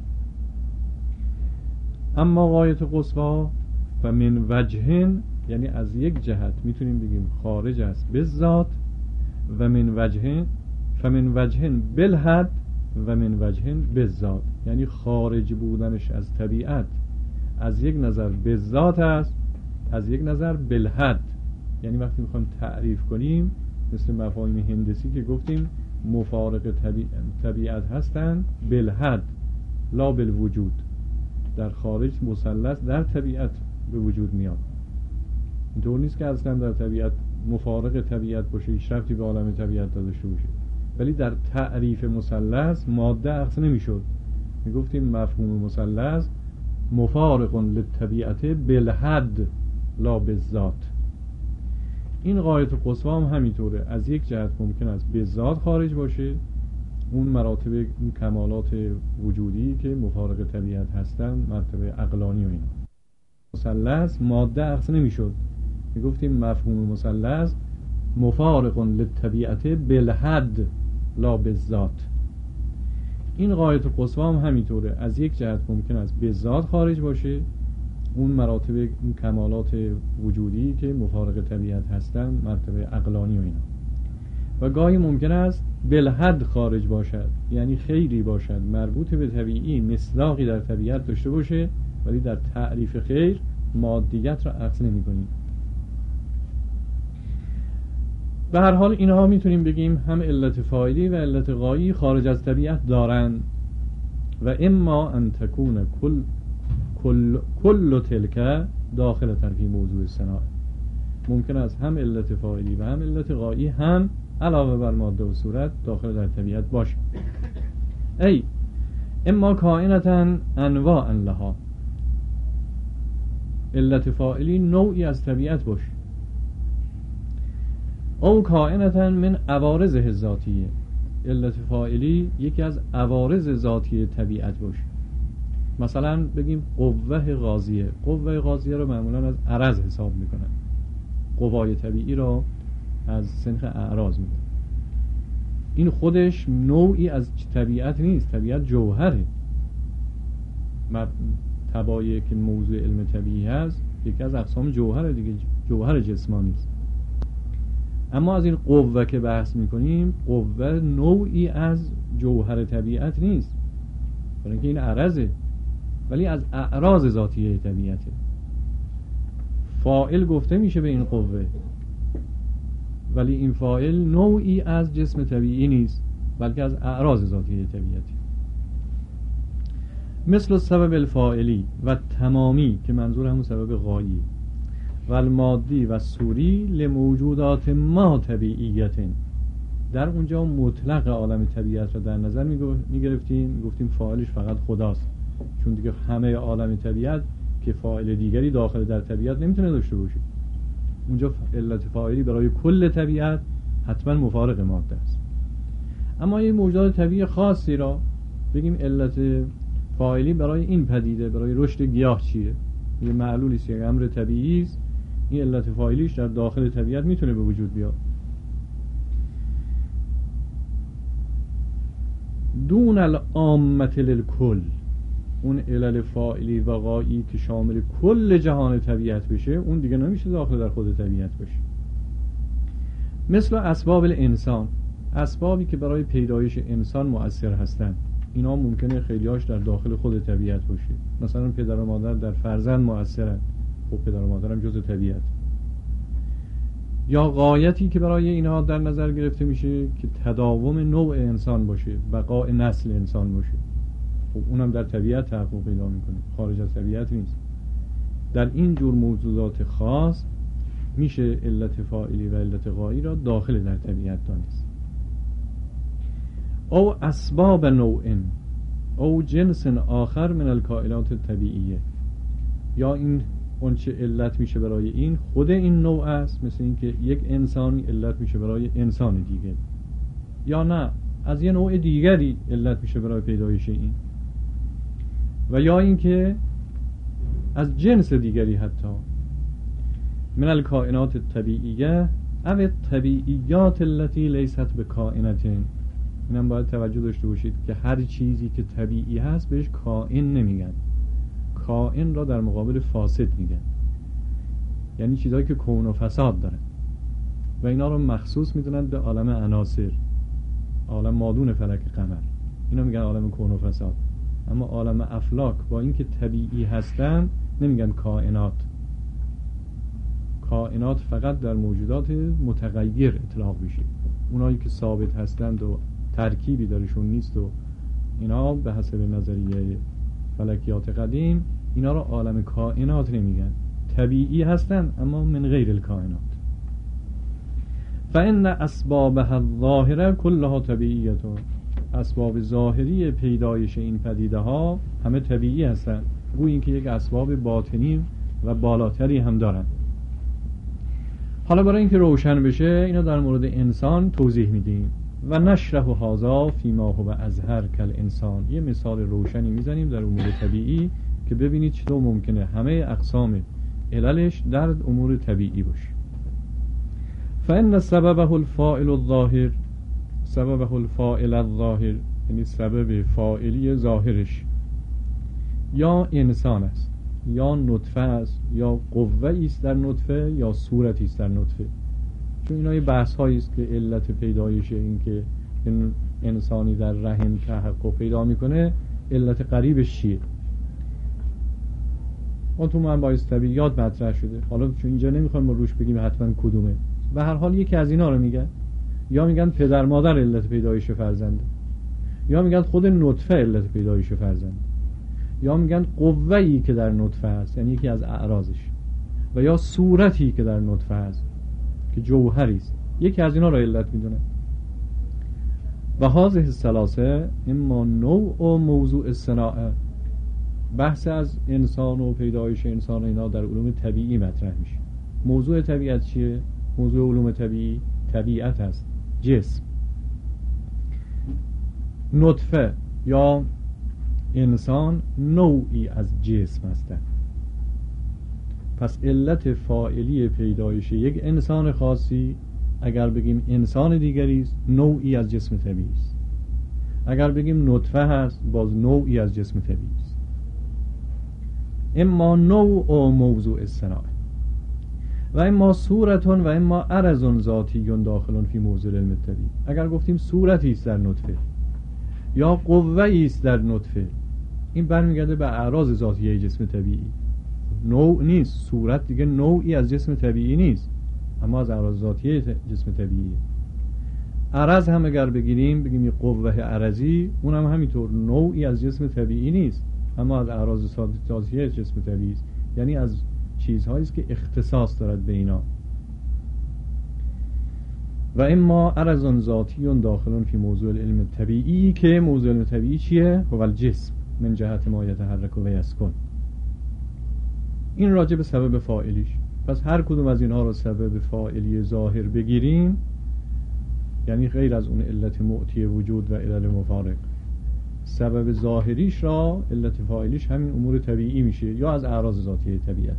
اما غایت قصوی و من وجهن، یعنی از یک جهت میتونیم بگیم خارج است به ذات، و من وجهن فمن وجهن بالحد و من وجهن به ذات، یعنی خارج بودنش از طبیعت از یک نظر به ذات است، از یک نظر بالحد. یعنی وقتی میخوایم تعریف کنیم مثل مفاهیم هندسی که گفتیم مفارق طبیع... طبیعت هستند بالحد لا بالوجود، در خارج مثلث در طبیعت به وجود میاد. اینطور نیست که اصلا در طبیعت مفارق طبیعت باشه، هیچ ربطی به عالم طبیعت داشته باشه، ولی در تعریف مثلث ماده اخذ نمیشد. میگفتیم مفهوم مثلث مفارق للطبیعت بالحد لا بالذات. این غایت قصوی هم همینطوره، از یک جهت ممکن است به ذات خارج باشه، اون مراتب اون کمالات وجودی که مفارق طبیعت هستن، مرتبه عقلانی و اینا. مثلث ماده اخذ نمیشد، میگفتیم مفهوم مثلث مفارق للطبیعت بالحد لا بالذات. این غایت قصوی هم همینطوره، از یک جهت ممکن است به ذات خارج باشه، اون مراتب اون کمالات وجودی که مفارق طبیعت هستن، مرتبه عقلانی و اینا. و گاهی ممکن است بالحد خارج باشد، یعنی خیری باشد مربوط به طبیعی، مصداقی در طبیعت داشته باشه، ولی در تعریف خیر مادیت را عکس نمی کنیم. به هر حال اینها میتونیم بگیم هم علت فاعلی و علت غایی خارج از طبیعت دارند. و اما ان تکون کل کل کل تلک داخل فی موضوع صناعه، ممکن است هم علت فاعلی و هم علت غایی هم علاوه بر ماده و صورت داخل در طبیعت باشه. ای اما کائنتاً انواعا لها، علت فاعلی نوعی از طبیعت باشه، او کائنتاً من عوارض ذاتیه، علت فاعلی یکی از عوارض ذاتی طبیعت باشه. مثلا بگیم قوه غازیه، قوه غازیه رو معمولا از عرض حساب میکنن، قوای طبیعی رو از سنخ اعراض میکنن. این خودش نوعی از طبیعت نیست، طبیعت جوهره. تبایی که موضوع علم طبیعی هست یکی از اقسام جوهره دیگه، جوهر جسمانی است. اما از این قوه که بحث میکنیم، قوه نوعی از جوهر طبیعت نیست، برای اینکه این عرضه، ولی از اعراض ذاتیه طبیعته. فاعل گفته میشه به این قوه، ولی این فاعل نوعی از جسم طبیعی نیست، بلکه از اعراض ذاتیه طبیعته. مثل سبب الفاعلی و تمامی که منظور همون سبب غایی، و المادی و سوری لموجودات ما طبیعیت، در اونجا مطلق عالم طبیعت رو در نظر میگرفتیم، میگفتیم فاعلش فقط خداست، چون دیگه همه عالم طبیعت که فاعل دیگری داخل در طبیعت نمیتونه داشته باشه. اونجا علت فاعلی برای کل طبیعت حتما مفارق ماده است. اما این موجودات طبیعی خاصی را بگیم علت فاعلی برای این پدیده، برای رشد گیاه چیه؟ یه معلولی است، یک امر طبیعی است، این علت فاعلیش در داخل طبیعت میتونه به وجود بیاد. دون العامة للکل، اون علل فاعلی و غایی که شامل کل جهان طبیعت بشه، اون دیگه نمیشه داخل در خود طبیعت باشه. مثل اسباب الانسان، اسبابی که برای پیدایش انسان مؤثر هستند، اینا ممکنه خیلیاش در داخل خود طبیعت باشه. مثلا پدر و مادر در فرزند مؤثرن، خب پدر و مادر هم جزء طبیعت. یا غایتی که برای اینها در نظر گرفته میشه که تداوم نوع انسان باشه، بقای نسل انسان باشه، خب اونم در طبیعت تحقق پیدا میکنه، خارج از طبیعت نیست. در این جور موجودات خاص میشه علت فاعلی و علت غایی را داخل در طبیعت دانست. او اسباب نوع او جنس آخر من الکائنات طبیعیه، یا این اون چه علت میشه برای این خود این نوع است، مثل اینکه یک انسانی علت میشه برای انسان دیگر، یا نه از یه نوع دیگری علت میشه برای پیدایش این، و یا اینکه از جنس دیگری حتی من الکائنات طبیعیه او طبیعیات التي لیست بکائنت. اینم باید توجه داشته باشید که هر چیزی که طبیعی هست بهش کائن نمیگن، کائن را در مقابل فاسد میگن، یعنی چیزهایی که کون و فساد دارن و اینا رو مخصوص میدونن به عالم عناصر، عالم مادون فلک قمر، اینا میگن عالم کون و فساد. اما عالم افلاک با اینکه طبیعی هستن نمیگن کائنات. کائنات فقط در موجودات متغیر اطلاق میشه، اونایی که ثابت هستند و ترکیبی درشون نیست و اینا به حسب نظریه فلکیات قدیم اینا رو عالم کائنات نمیگن، طبیعی هستن اما من غیر الکائنات. فإن اسبابها الظاهره كلها طبیعیه، اسباب ظاهری پیدایش این پدیده ها همه طبیعی هستن، گویا اینکه یک اسباب باطنی و بالاتری هم دارن. حالا برای اینکه روشن بشه اینا در مورد انسان توضیح میدیم و نشرح هذا فيما هو اظهر کل انسان. یه مثال روشنی میزنیم در امور طبیعی که ببینید چطور ممکنه همه اقسام عللش در امور طبیعی باشه. فإن سببه الفاعل الظاهر، سببه الفاعل الظاهر یعنی سبب فاعلی ظاهرش یا انسان است، یا نطفه است، یا قوه است در نطفه، یا صورتی است در نطفه. چون اینا یه بحث هایی است که علت پیدایش این که این انسانی در رحم تحقق پیدا میکنه علت قریبش چیه. اون تو من باعث طبیعیات مطرح شده، حالا چون اینجا نمیخوایم ما روش بگیم حتما کدومه، به هر حال یکی از اینا رو میگن، یا میگن پدر مادر علت پیدایش فرزنده، یا میگن خود نطفه علت پیدایش فرزنده، یا میگن قوه‌ای که در نطفه هست یعنی یکی از اعراضش، و یا صورتی که در نطفه هست که جوهری است، یکی از اینا رو علت میدونن. و هذه الثلاثه اما نوع و موضوع الصناعه، بحث از انسان و پیدایش انسان و اینا در علوم طبیعی مطرح میشه. موضوع طبیعت چیه؟ موضوع علوم طبیعی طبیعت هست، جسم. نطفه یا انسان نوعی از جسم هستند. پس علت فاعلی پیدایش یک انسان خاصی اگر بگیم انسان دیگری است نوعی از جسم طبیعی است، اگر بگیم نطفه هست باز نوعی از جسم طبیعی است. اما نوع و موضوع الصناعه و اما صورتون و اما عرض ذاتی داخلون فی موضوع علم طبیعی. اگر گفتیم صورتی است در نطفه یا قوه‌ای است در نطفه، این برمیگرده به اعراض ذاتیه جسم طبیعی، نوع نیست. صورت دیگه نوعی از جسم طبیعی نیست اما از اعراض ذاتیه جسم طبیعیه. عرض هم اگر بگیریم بگیم قوه عرضی، اونم هم همینطور نوعی از جسم طبیعی نیست اما از اعراض ذاتیه جسم طبیعی است، یعنی از چیزهایی است که اختصاص دارد به اینا. و اما عرض ذاتی داخلون فی موضوع العلم طبیعی، که موضوع علم طبیعی چیه؟ هو الجسم من جهت ما یتحرک و یسکن. این راجع به سبب فاعلیش. پس هر کدوم از اینها رو سبب فاعلی ظاهر بگیریم یعنی غیر از اون علت معطی وجود و علل مفارق، سبب ظاهریش را علت فاعلیش همین امور طبیعی میشه یا از اعراض ذاتی طبیعت.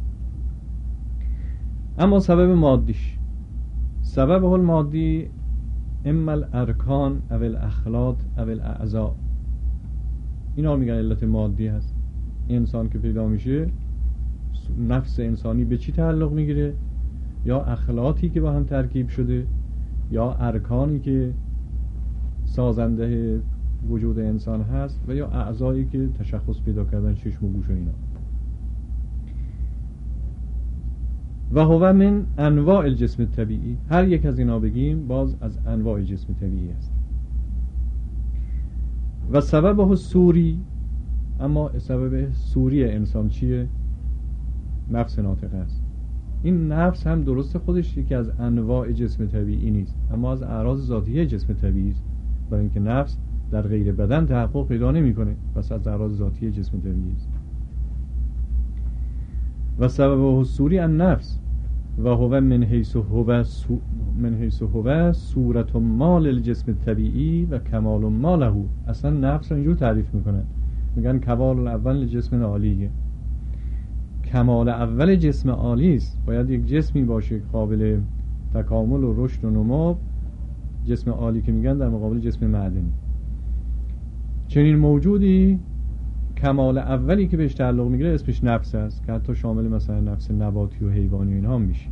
اما سبب مادیش، سبب المادی اما الارکان او الاخلاط او الاعضاء، اینا میگن علت مادی هست. انسان که پیدا میشه نفس انسانی به چی تعلق میگیره؟ یا اخلاطی که با هم ترکیب شده، یا ارکانی که سازنده وجود انسان هست، و یا اعضایی که تشخص پیدا کردن چشم و گوش و اینا. و هو من انواع الجسم طبیعی، هر یک از اینا بگیم باز از انواع جسم طبیعی است. و سببه سوری، اما سبب سوری انسان چیه؟ نفس ناطقه است. این نفس هم درست خودش یکی از انواع جسم طبیعی نیست، اما از اعراض ذاتیه جسم طبیعی است، برای اینکه نفس در غیر بدن تحقق پیدا نمی‌کنه، پس از اعراض ذاتیه جسم طبیعی است. و سبب حصولی النفس و هو من حیث هو سو من حیث هو صورت مال الجسم طبیعی و کمال ماله. اصلا نفس رو اینجور تعریف میکنن، میگن کمال اول جسم عالیه. کمال اول جسم عالی است، باید یک جسمی باشه قابل تکامل و رشد و نمو، جسم عالی که میگن در مقابل جسم معدنی. چنین موجودی کمال اولی که بهش تعلق میگیره اسمش نفس است، که حتی شامل مثلا نفس نباتی و حیوانی و اینها هم میشه.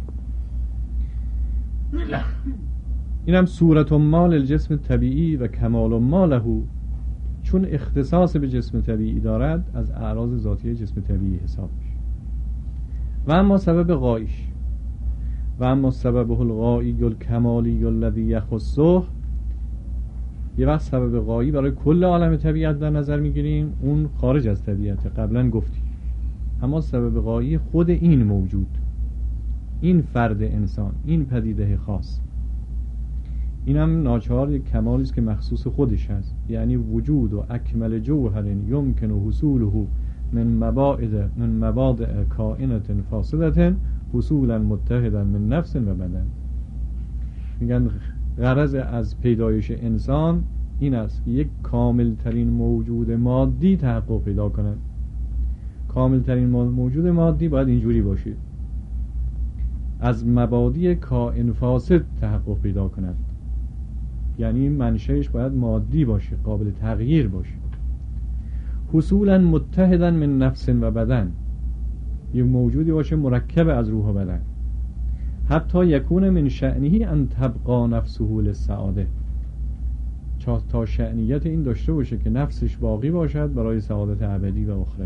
اینم صورت مال الجسم طبیعی و کمال ماله، چون اختصاص به جسم طبیعی دارد از اعراض ذاتی جسم طبیعی حساب میشه. و اما سبب غایش و اما سبب الغایی الکمالی الذی یخصه، یه وقت سبب غایی برای کل عالم طبیعت در نظر میگیریم، اون خارج از طبیعت، قبلا گفتیم. اما سبب غایی خود این موجود، این فرد انسان، این پدیده خاص، اینم ناچار یک کمالی است که مخصوص خودش هست، یعنی وجود و اکمل جوهر یمکن حصوله من مبادئ من مبادئ کائنات فاسدة حصولا متحدا من نفس و بدن. میگن غرض از پیدایش انسان این است که یک کامل ترین موجود مادی تحقق پیدا کند. کامل ترین موجود مادی باید اینجوری باشه، از مبادی کائن فاسد تحقق پیدا کند، یعنی منشأش باید مادی باشه، قابل تغییر باشه. حصولا متحدا من نفس و بدن، یک موجودی باشه مرکب از روح و بدن. حتی یکون من شأنه ان تبقى نفسه للسعاده، تا شأنیت این داشته باشه که نفسش باقی باشد برای سعادت ابدی و اخروی.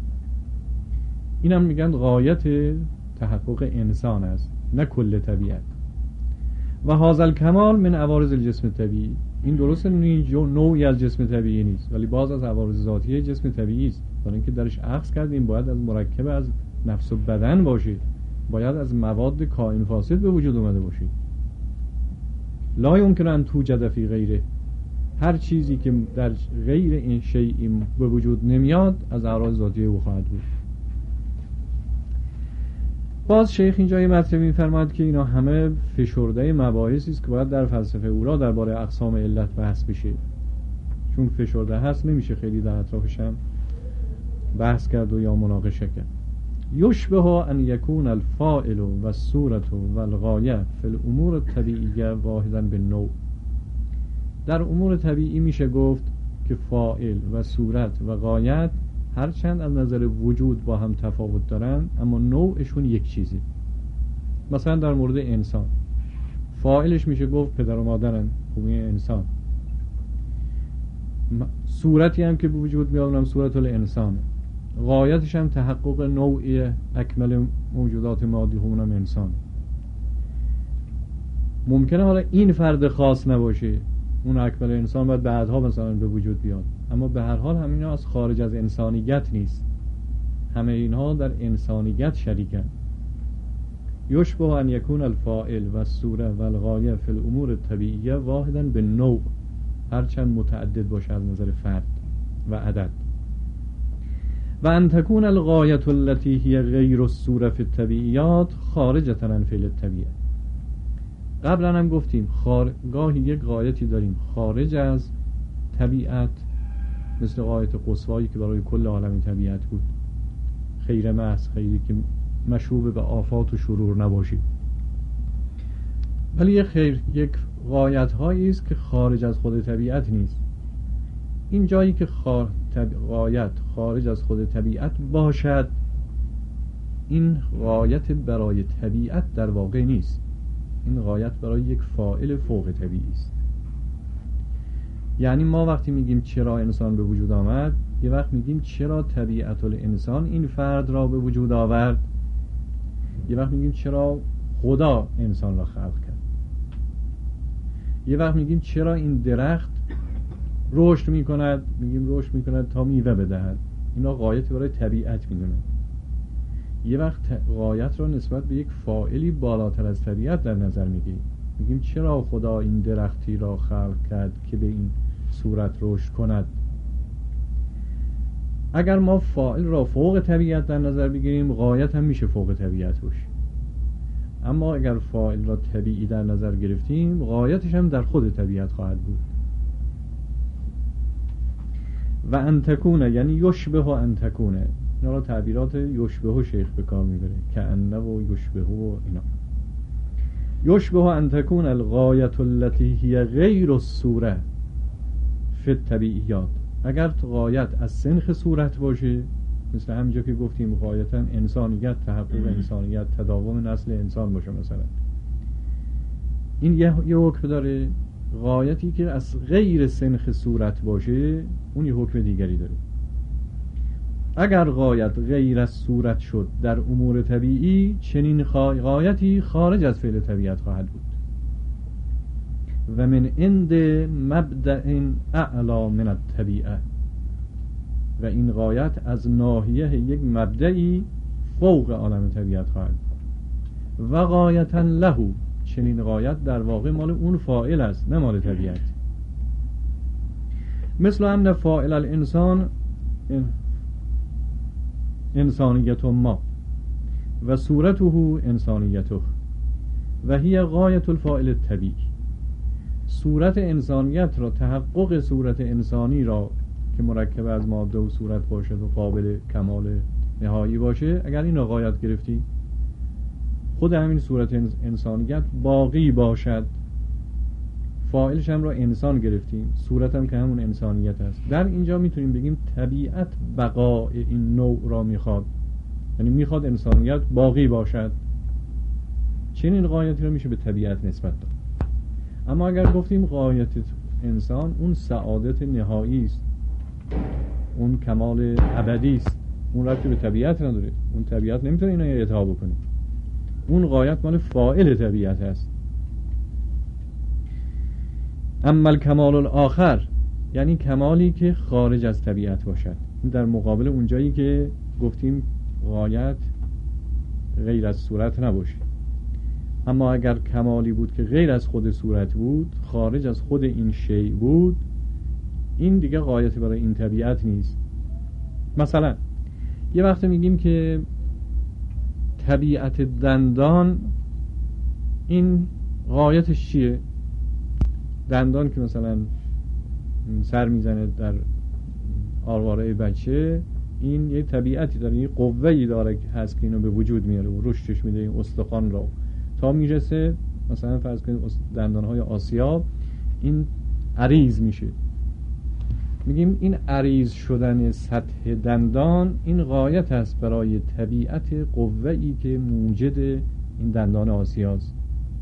اینم میگن غایت تحقق انسان است، نه کل طبیعت. و هذا الکمال من عوارض الجسم طبیعی، این درست نوعی از جسم طبیعی نیست، ولی باز از عوارض ذاتی جسم طبیعی است. برای اینکه درش اخذ کردیم باید از مرکب از نفس و بدن باشه، باید از مواد کائن فاسد به وجود اومده باشه. لا یمکن ان توجد فی غیره، هر چیزی که در غیر این شیء به وجود نمیاد از اعراض ذاتی او خواهد بود. باز شیخ اینجا یه مطلبی می‌فرماید که اینا همه فشرده مباحثی است که باید در فلسفه اورا درباره اقسام علت بحث بشه، چون فشرده هست نمیشه خیلی در اطرافش هم بحث کرد و یا مناقشه کرد. یشبه ان یکون الفاعل و الصورت و الغایه فی الامور الطبیعیه واحدا بالنوع. در امور طبیعی میشه گفت که فاعل و صورت و غایت هرچند از نظر وجود با هم تفاوت دارن، اما نوعشون یک چیزی. مثلا در مورد انسان، فاعلش میشه گفت پدر و مادرن، خوبی انسان. صورتی هم که به وجود میاد اونم صورت الانسان، غایتش هم تحقق نوعی اکمل موجودات مادی، اونم انسان. ممکنه حالا این فرد خاص نباشه، اون اکمل انسان باید بعدها مثلا به وجود بیاد، اما به هر حال همین ها از خارج از انسانیت نیست، همه اینها در انسانیت شریکن. یشبه ان یکون الفاعل و الصوره و الغایه فی الامور الطبیعیه واحدا بالنوع، هرچند متعدد باشه از نظر فرد و عدد. و ان تکون الغایه التي هي غیر الصوره فی الطبیعیات خارجه عن فعل الطبیعه. قبلا هم گفتیم خار... گاهی یک غایتی داریم خارج از طبیعت، مثل غایت قصوایی که برای کل عالم طبیعت بود، خیر محض، خیری که مشوب به آفات و شرور نباشید. ولی یک خیر یک غایت هایی است که خارج از خود طبیعت نیست. این جایی که خار... طب... غایت خارج از خود طبیعت باشد، این غایت برای طبیعت در واقع نیست، این غایت برای یک فاعل فوق طبیعی است. یعنی ما وقتی میگیم چرا انسان به وجود آمد، یه وقت میگیم چرا طبیعت الانسان این فرد را به وجود آورد، یه وقت میگیم چرا خدا انسان را خلق کرد، یه وقت میگیم چرا این درخت رشد میکند، میگیم رشد میکند تا میوه بدهد، اینا غایت برای طبیعت میدونن. یه وقت غایت را نسبت به یک فاعلی بالاتر از طبیعت در نظر میگیریم. میگیم چرا خدا این درختی را خلق کرد که به این صورت رشد کند. اگر ما فاعل را فوق طبیعت در نظر بگیریم، غایت هم میشه فوق طبیعت باشه. اما اگر فاعل را طبیعی در نظر گرفتیم، غایتش هم در خود طبیعت خواهد بود. و انتکونه یعنی یشبه و انتکونه، اینا را تعبیرات یشبه و شیخ به کار میبره، که انه و یشبه و اینا. یشبه و انتکون الغایت التي هی غیر الصوره فی الطبیعیات. اگر غایت از سنخ صورت باشه، مثل همینجا که گفتیم غایتا انسانیت، تحقق انسانیت، تداوم نسل انسان باشه مثلا، این یه, یه حکم داره. غایتی که از غیر سنخ صورت باشه، اون یه حکم دیگری داره. اگر غایت غیر از صورت شد در امور طبیعی، چنین غایتی خارج از فعل طبیعت خواهد بود. و من عند مبدأ اعلا من الطبیعه، و این غایت از ناحیه یک مبدعی فوق عالم طبیعت خواهد بود. و غایتا له، چنین غایت در واقع مال اون فاعل است، نه مال طبیعت. مثل ان فاعل الانسان انسانیت ما و صورته انسانیته و هی غایت الفاعل الطبیعی. صورت انسانیت را، تحقق صورت انسانی را که مرکب از ماده و صورت باشد و قابل کمال نهایی باشه، اگر این را غایت گرفتی، خود همین صورت انسانیت باقی باشد، فاعلش هم را انسان گرفتیم، صورت هم که همون انسانیت است. در اینجا میتونیم بگیم طبیعت بقای این نوع را میخواد، یعنی میخواد انسانیت باقی باشد. چنین غایتی را میشه به طبیعت نسبت داد. اما اگر گفتیم غایت انسان اون سعادت نهایی است، اون کمال ابدی است، اون ربطی به طبیعت نداره، اون طبیعت نمیتونه اینو اعطا بکنه، اون غایت مال فاعل طبیعت است. اما الکمال الاخر، یعنی کمالی که خارج از طبیعت باشد، در مقابل اونجایی که گفتیم غایت غیر از صورت نباشه. اما اگر کمالی بود که غیر از خود صورت بود، خارج از خود این شیء بود، این دیگه غایتی برای این طبیعت نیست. مثلا یه وقت میگیم که طبیعت دندان این غایتش چیه؟ دندان که مثلا سر میزنه در آرواره بچه، این یه طبیعتی داره، یه قوه‌ای داره که هست که اینو به وجود میاره و رشدش میده این استخوان رو، تا میرسه مثلا فرض کنید دندانهای آسیاب این عریض میشه. میگیم این عریض شدن سطح دندان این غایت است برای طبیعت قوه‌ای که موجد این دندان آسیاست.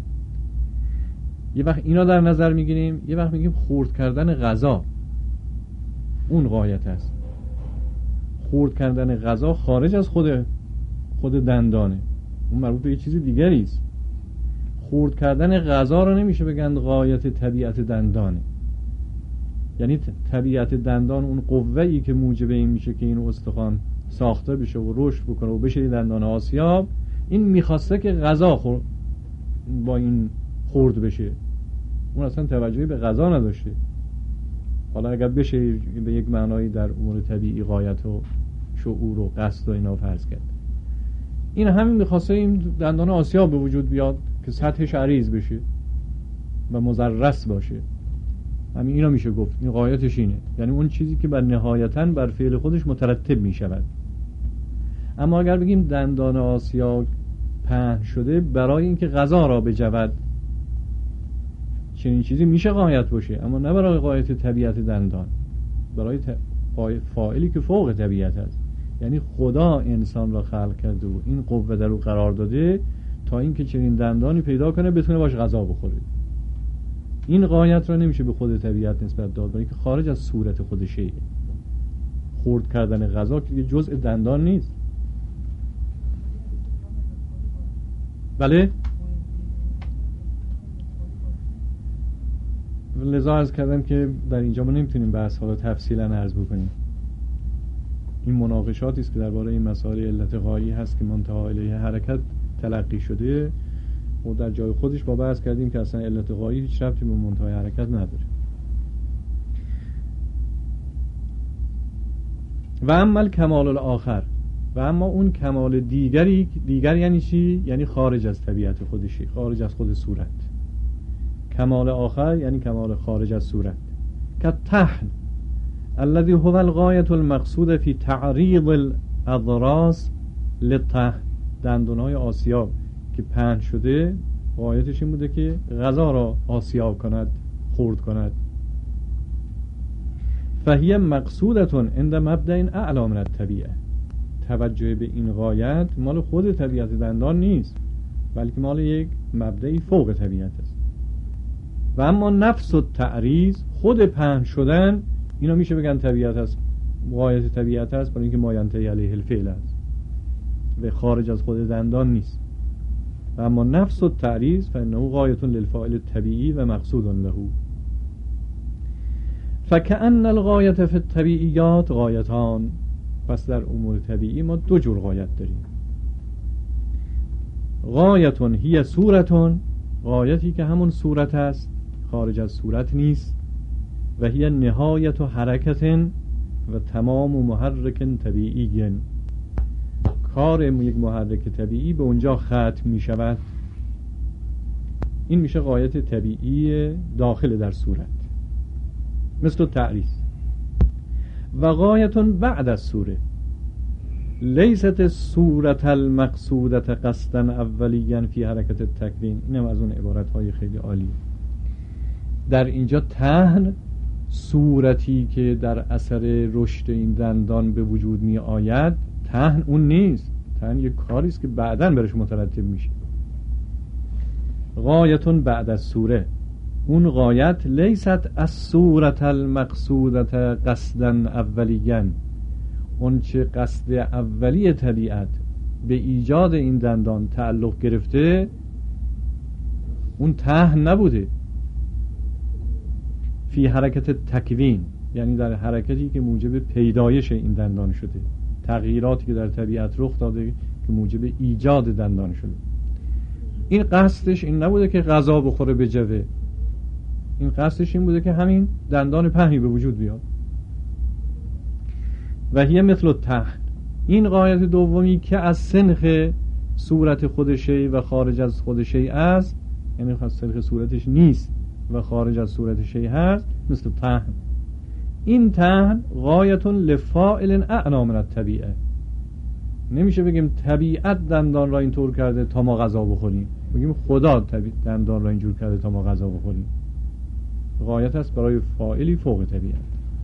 یه وقت اینا در نظر میگیریم، یه وقت میگیم خورد کردن غذا اون غایت است. خورد کردن غذا خارج از خود خود دندانه، اون مربوط به یه چیز دیگری است. خورد کردن غذا رو نمیشه بگن غایت طبیعت دندانه، یعنی طبیعت دندان اون قوه‌ای که موجب این میشه که این استخوان ساخته بشه و رشد بکنه و بشه دندان آسیاب، این میخواسته که غذا خور... با این خورد بشه، اون اصلا توجهی به غذا نداشته. حالا اگر بشه به یک معنایی در امور طبیعی غایت و شعور و قصد و اینا فرض کرد، این همین میخواسته این دندان آسیاب به وجود بیاد که سطحش عریض بشه و مضرس باشه. همین اینا میشه گفت این غایتش اینه، یعنی اون چیزی که بر نهایتاً بر فعل خودش مترتب میشود. اما اگر بگیم دندان آسیا پهن شده برای اینکه غذا را بجود، چنین چیزی میشه غایت باشه، اما نه برای غایت طبیعت دندان، برای فاعلی که فوق طبیعت است. یعنی خدا انسان را خلق کرده و این قوه در او قرار داده تا اینکه چنین دندانی پیدا کنه بتونه باش غذا بخوره. این غایت را نمیشه به خود طبیعت نسبت داد، برای که خارج از صورت خود شیء. خورد کردن غذا که جزء دندان نیست. بله؟ لذا عرض کردم که در اینجا ما نمیتونیم بحث ها رو تفصیلا عرض بکنیم. این مناقشاتی است که درباره این مسائل علت غایی هست که منتهی الیه حرکت تلقی شده و در جای خودش با بحث کردیم که اصلا علت غایی هیچ ربطی به منتهی حرکت نداره. و اما الکمال الاخر، و اما اون کمال دیگری، دیگر یعنی چی؟ یعنی خارج از طبیعت خودشی، خارج از خود صورت. کمال آخر یعنی کمال خارج از صورت. که تحن الذي هو الغایة المقصود فی تعریض الاضراس للطحن، دندونهای آسیاب که پهن شده غایتش این بوده که غذا را آسیاب کند، خورد کند. فهی مقصودتون عند مبدأ اعلی من الطبیعه، توجه به این غایت مال خود طبیعت دندان نیست، بلکه مال یک مبدأی فوق طبیعت است. و اما نفس و تعریض، خود پهن شدن، اینا میشه بگن طبیعت است، غایت طبیعت است، برای اینکه ما ینتهی علیه الفعل است و خارج از خود دندان نیست. و اما نفس و تعریض فانه غایت للفاعل الطبیعی و مقصود له. فکأن الغایة فی الطبیعیات غایتان، پس در امور طبیعی ما دو جور غایت داریم. غایتون هی صورتون، غایتی که همون صورت است، خارج از صورت نیست. و هی نهایت و حرکت و تمام و محرک طبیعی، کار یک محرک طبیعی به اونجا ختم می شود. این میشه غایت طبیعی داخل در صورت، مثل تعریض. و غایتون بعد از صوره لیست صورت المقصودت قصدا اولیاً فی حرکت التکوین. اینم از اون عبارت های خیلی عالی. در اینجا طحن صورتی که در اثر رشد این دندان به وجود می آید، طحن اون نیست. طحن یک کاری است که بعداً برش مترتب میشه. غایتون بعد از صوره، اون غایت لیست از صورت المقصودت قصدا اولیاً، اون چه قصد اولی طبیعت به ایجاد این دندان تعلق گرفته، اون طحن نبوده. فی حرکت تکوین، یعنی در حرکتی که موجب پیدایش این دندان شده، تغییراتی که در طبیعت رخ داده که موجب ایجاد دندان شده. این قصدش این نبوده که غذا بخوره به جوه، این قصدش این بوده که همین دندان پهنی به وجود بیاد. و هی مثل الطحن، این غایت دومی که از سنخ صورت خودشی و خارج از خودشی است، یعنی از سنخ صورتش نیست و خارج از صورت شی هست، مثل طحن. این طحن غایتون لفاعل اعلی من الطبیعه. نمیشه بگیم طبیعت دندان را اینطور کرده تا ما غذا بخوریم، بگیم خدا طبیعت دندان را اینجور کرده تا ما غذا بخوریم. غایت است برای فاعلی فوق طبیعت.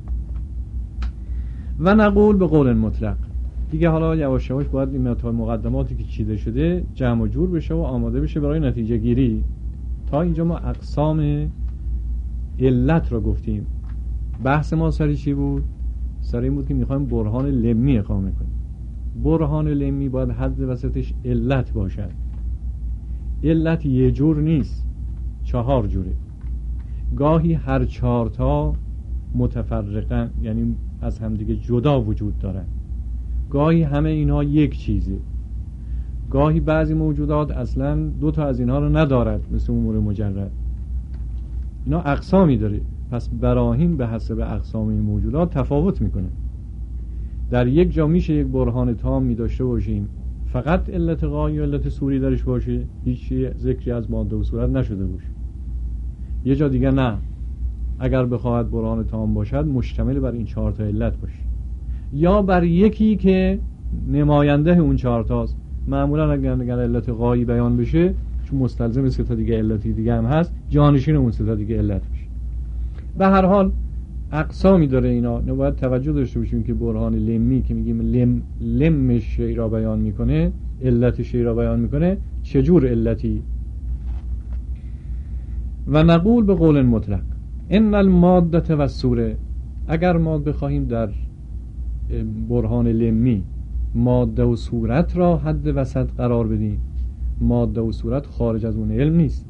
و نقول به قول مطلق، دیگه حالا یواش یواش باید این مقدماتی که چیده شده جمع و جور بشه و آماده بشه برای نتیجه گیری. تا اینجا ما اقسام علت را گفتیم. بحث ما سری چی بود؟ سری این بود که میخوایم برهان لمی اقامه کنیم. برهان لمی باید حد وسطش علت باشد. علت یه جور نیست، چهار جوره. گاهی هر چهار تا متفرقن، یعنی از همدیگه جدا وجود دارن. گاهی همه اینها یک چیزه. گاهی بعضی موجودات اصلا دو تا از اینها رو ندارد، مثل امور مجرد. اینا اقسامی داره، پس براهین به حسب اقسام این موجودات تفاوت میکنه. در یک جا میشه یک برهان تامی داشته باشیم فقط علت غایی و علت صوری درش باشه، هیچ ذکری از ماده و صورت نشده باشه. یه جا دیگه نه، اگر بخواهد برهان تام باشد مشتمل بر این چهار تا علت باشه، یا بر یکی که نماینده اون چهار تاست. معمولا اگر علت غایی بیان بشه، چون مستلزم سه تا دیگه علتی دیگه هم هست، جانشین اون سه تا دیگه علت بشه. به هر حال اقسامی داره اینا. نباید توجه داشته باشیم که برهان لمی که میگیم لم لم شی را بیان میکنه، علت شی را بیان میکنه، چجور علتی؟ و نقول به قول مطلق ان الماده و الصوره، اگر ما بخواهیم در برهان لمی ماده و صورت را حد وسط قرار بدیم، ماده و صورت خارج از اون علم نیست.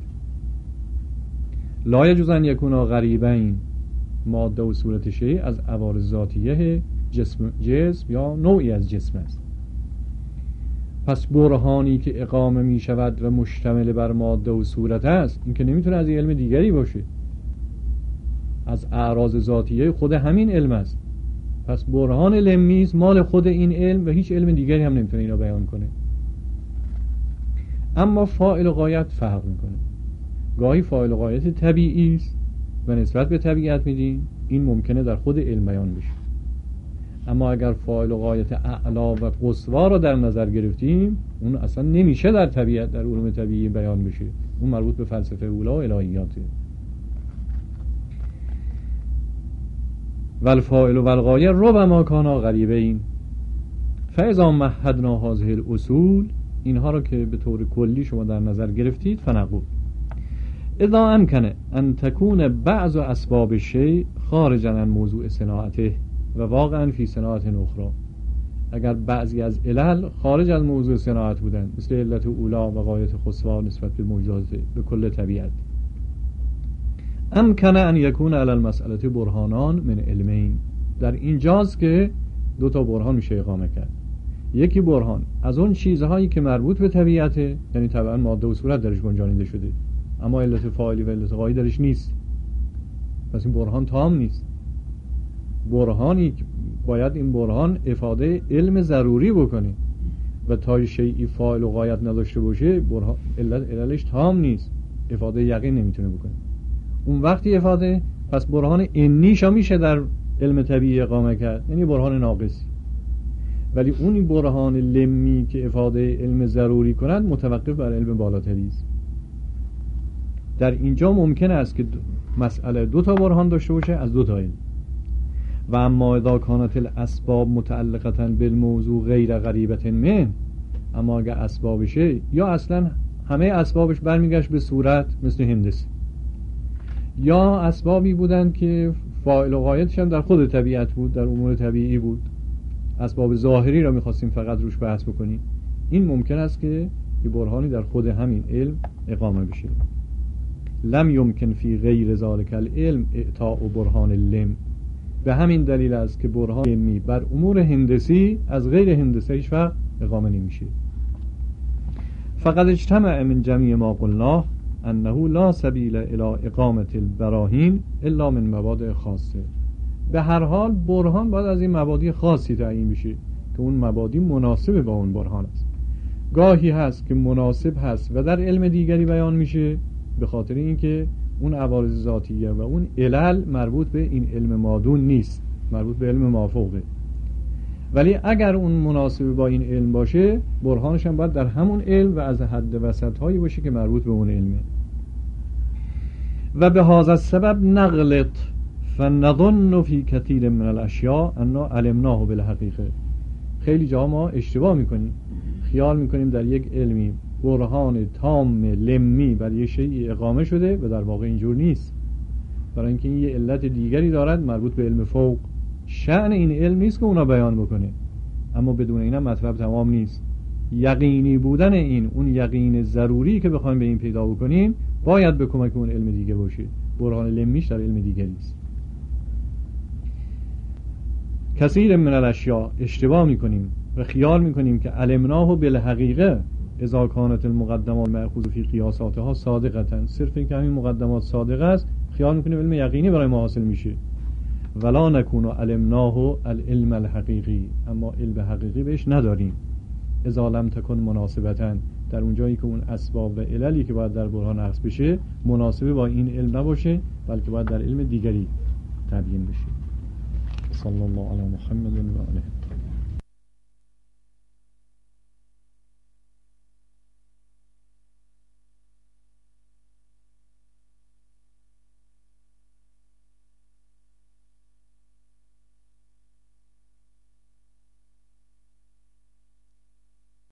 لا یجوز ان یکونا غریبین، ماده و صورت شیء از عوارض ذاتیه جسم جسم یا نوعی از جسم است. پس برهانی که اقامه می شود و مشتمل بر ماده و صورت است، این که نمیتونه از علم دیگری باشه، از اعراض ذاتیه خود همین علم است. پس برهان لمی است مال خود این علم و هیچ علم دیگری هم نمیتونه اینا بیان کنه. اما فاعل و غایت فرق میکنه. گاهی فاعل و غایت طبیعی است و نسبت به طبیعت میدیم، این ممکنه در خود علم بیان بشه. اما اگر فاعل و غایت اعلا و قصوا را در نظر گرفتیم، اون اصلا نمیشه در طبیعت، در علوم طبیعی بیان بشه. اون مربوط به فلسفه اولا و الهیاته. والفاعل والغایه ربما کانا غریبین فاذا مهدنا هذه الاصول، اینها را که به طور کلی شما در نظر گرفتید، فنقول اذا امکن ان تكون بعض اسباب الشیء خارجا عن موضوع صناعته و واقعا فی صناعت اخرى، اگر بعضی از علل خارج از موضوع صناعت بودن، مثل علت اولا و غایت خصوا نسبت به موجودات به کل طبیعت، امکن ان یکون علی المسئله برهانان من علمین، در اینجاست که دو تا برهان میشه اقامه کرد. یکی برهان از اون چیزهایی که مربوط به طبیعته، یعنی طبعا ماده و صورت درش گنجانیده شده، اما علت فاعلی و علت غایی درش نیست، پس این برهان تام نیست. برهانی باید این برهان افاده علم ضروری بکنه و تا شیئی فاعل و غایت نداشته باشه، برهان علت عللش تام نیست، افاده یقین نمیتونه بکنه. اون وقتی افاده، پس برهان انیشا میشه در علم طبیعی اقامه کرد، یعنی برهان ناقصی. ولی اون برهان لمی که افاده علم ضروری کند متوقف بر علم بالاتری است. در اینجا ممکن است که مسئله دو تا برهان داشته باشه از دو تا علم. و اما اذا کانت الاسباب متعلقه بالموضوع غیر غریبه من، اما اگر اسبابشه یا اصلا همه اسبابش برمیگشت به صورت، مثل هندسه، یا اسبابی بودند که فاعل و غایتش هم در خود طبیعت بود، در امور طبیعی بود، اسباب ظاهری را میخواستیم فقط روش بحث بکنیم، این ممکن است که یه برهانی در خود همین علم اقامه بشه. لم یمکن فی غیر ذالک العلم اعطاء برهان اللم، به همین دلیل است که برهان علمی بر امور هندسی از غیر هندسه هیچ وقت اقامه نمیشه. فقط اجتمع من جمیع ما قلناه انه لا سبیل الى اقامه البراهین الا من مبادئ خاصه. به هر حال برهان باید از این مبادی خاصی تعیین بشه که اون مبادی مناسب با اون برهان است. گاهی هست که مناسب هست و در علم دیگری بیان میشه، به خاطر اینکه اون عوارض ذاتیه و اون علل مربوط به این علم مادون نیست، مربوط به علم مافوقه. ولی اگر اون مناسب با این علم باشه، برهانش هم باید در همون علم و از حد وسط هایی باشه که مربوط به اون علمه. و به هذا السبب نغلط فنظن فی کثیر من الاشیاء انا علمناه بالحقیقه. خیلی جا ما اشتباه میکنیم، خیال میکنیم در یک علمی برهان تام لمی بر یک شیء اقامه شده و در واقع اینجور نیست، برای اینکه این یه علت دیگری دارد مربوط به علم فوق. شأن این علم نیست که اونا بیان بکنه، اما بدون اینا مطلب تمام نیست. یقینی بودن این، اون یقین ضروری که بخوایم به این پیدا بکنیم، باید به کمک اون علم دیگه باشه. برهان لمیش در علم دیگری است. کثیر من الاشیاء اشتباه میکنیم و خیال میکنیم که علمناه بالحقیقه اذا کانت المقدمات مأخوذ فی قیاساتها صادقه. صرف اینکه همین مقدمات صادقه است، خیال میکنیم علم یقینی برای ما حاصل میشه. ولا نکون علمناه العلم الحقیقی، اما علم حقیقی بهش نداریم. اذا لم تکن مناسبتن، در اونجایی که اون اسباب و عللی که باید در برهان اخذ بشه مناسبه با این علم نباشه، بلکه باید در علم دیگری تبیین بشه. صلی الله علی محمد و آله.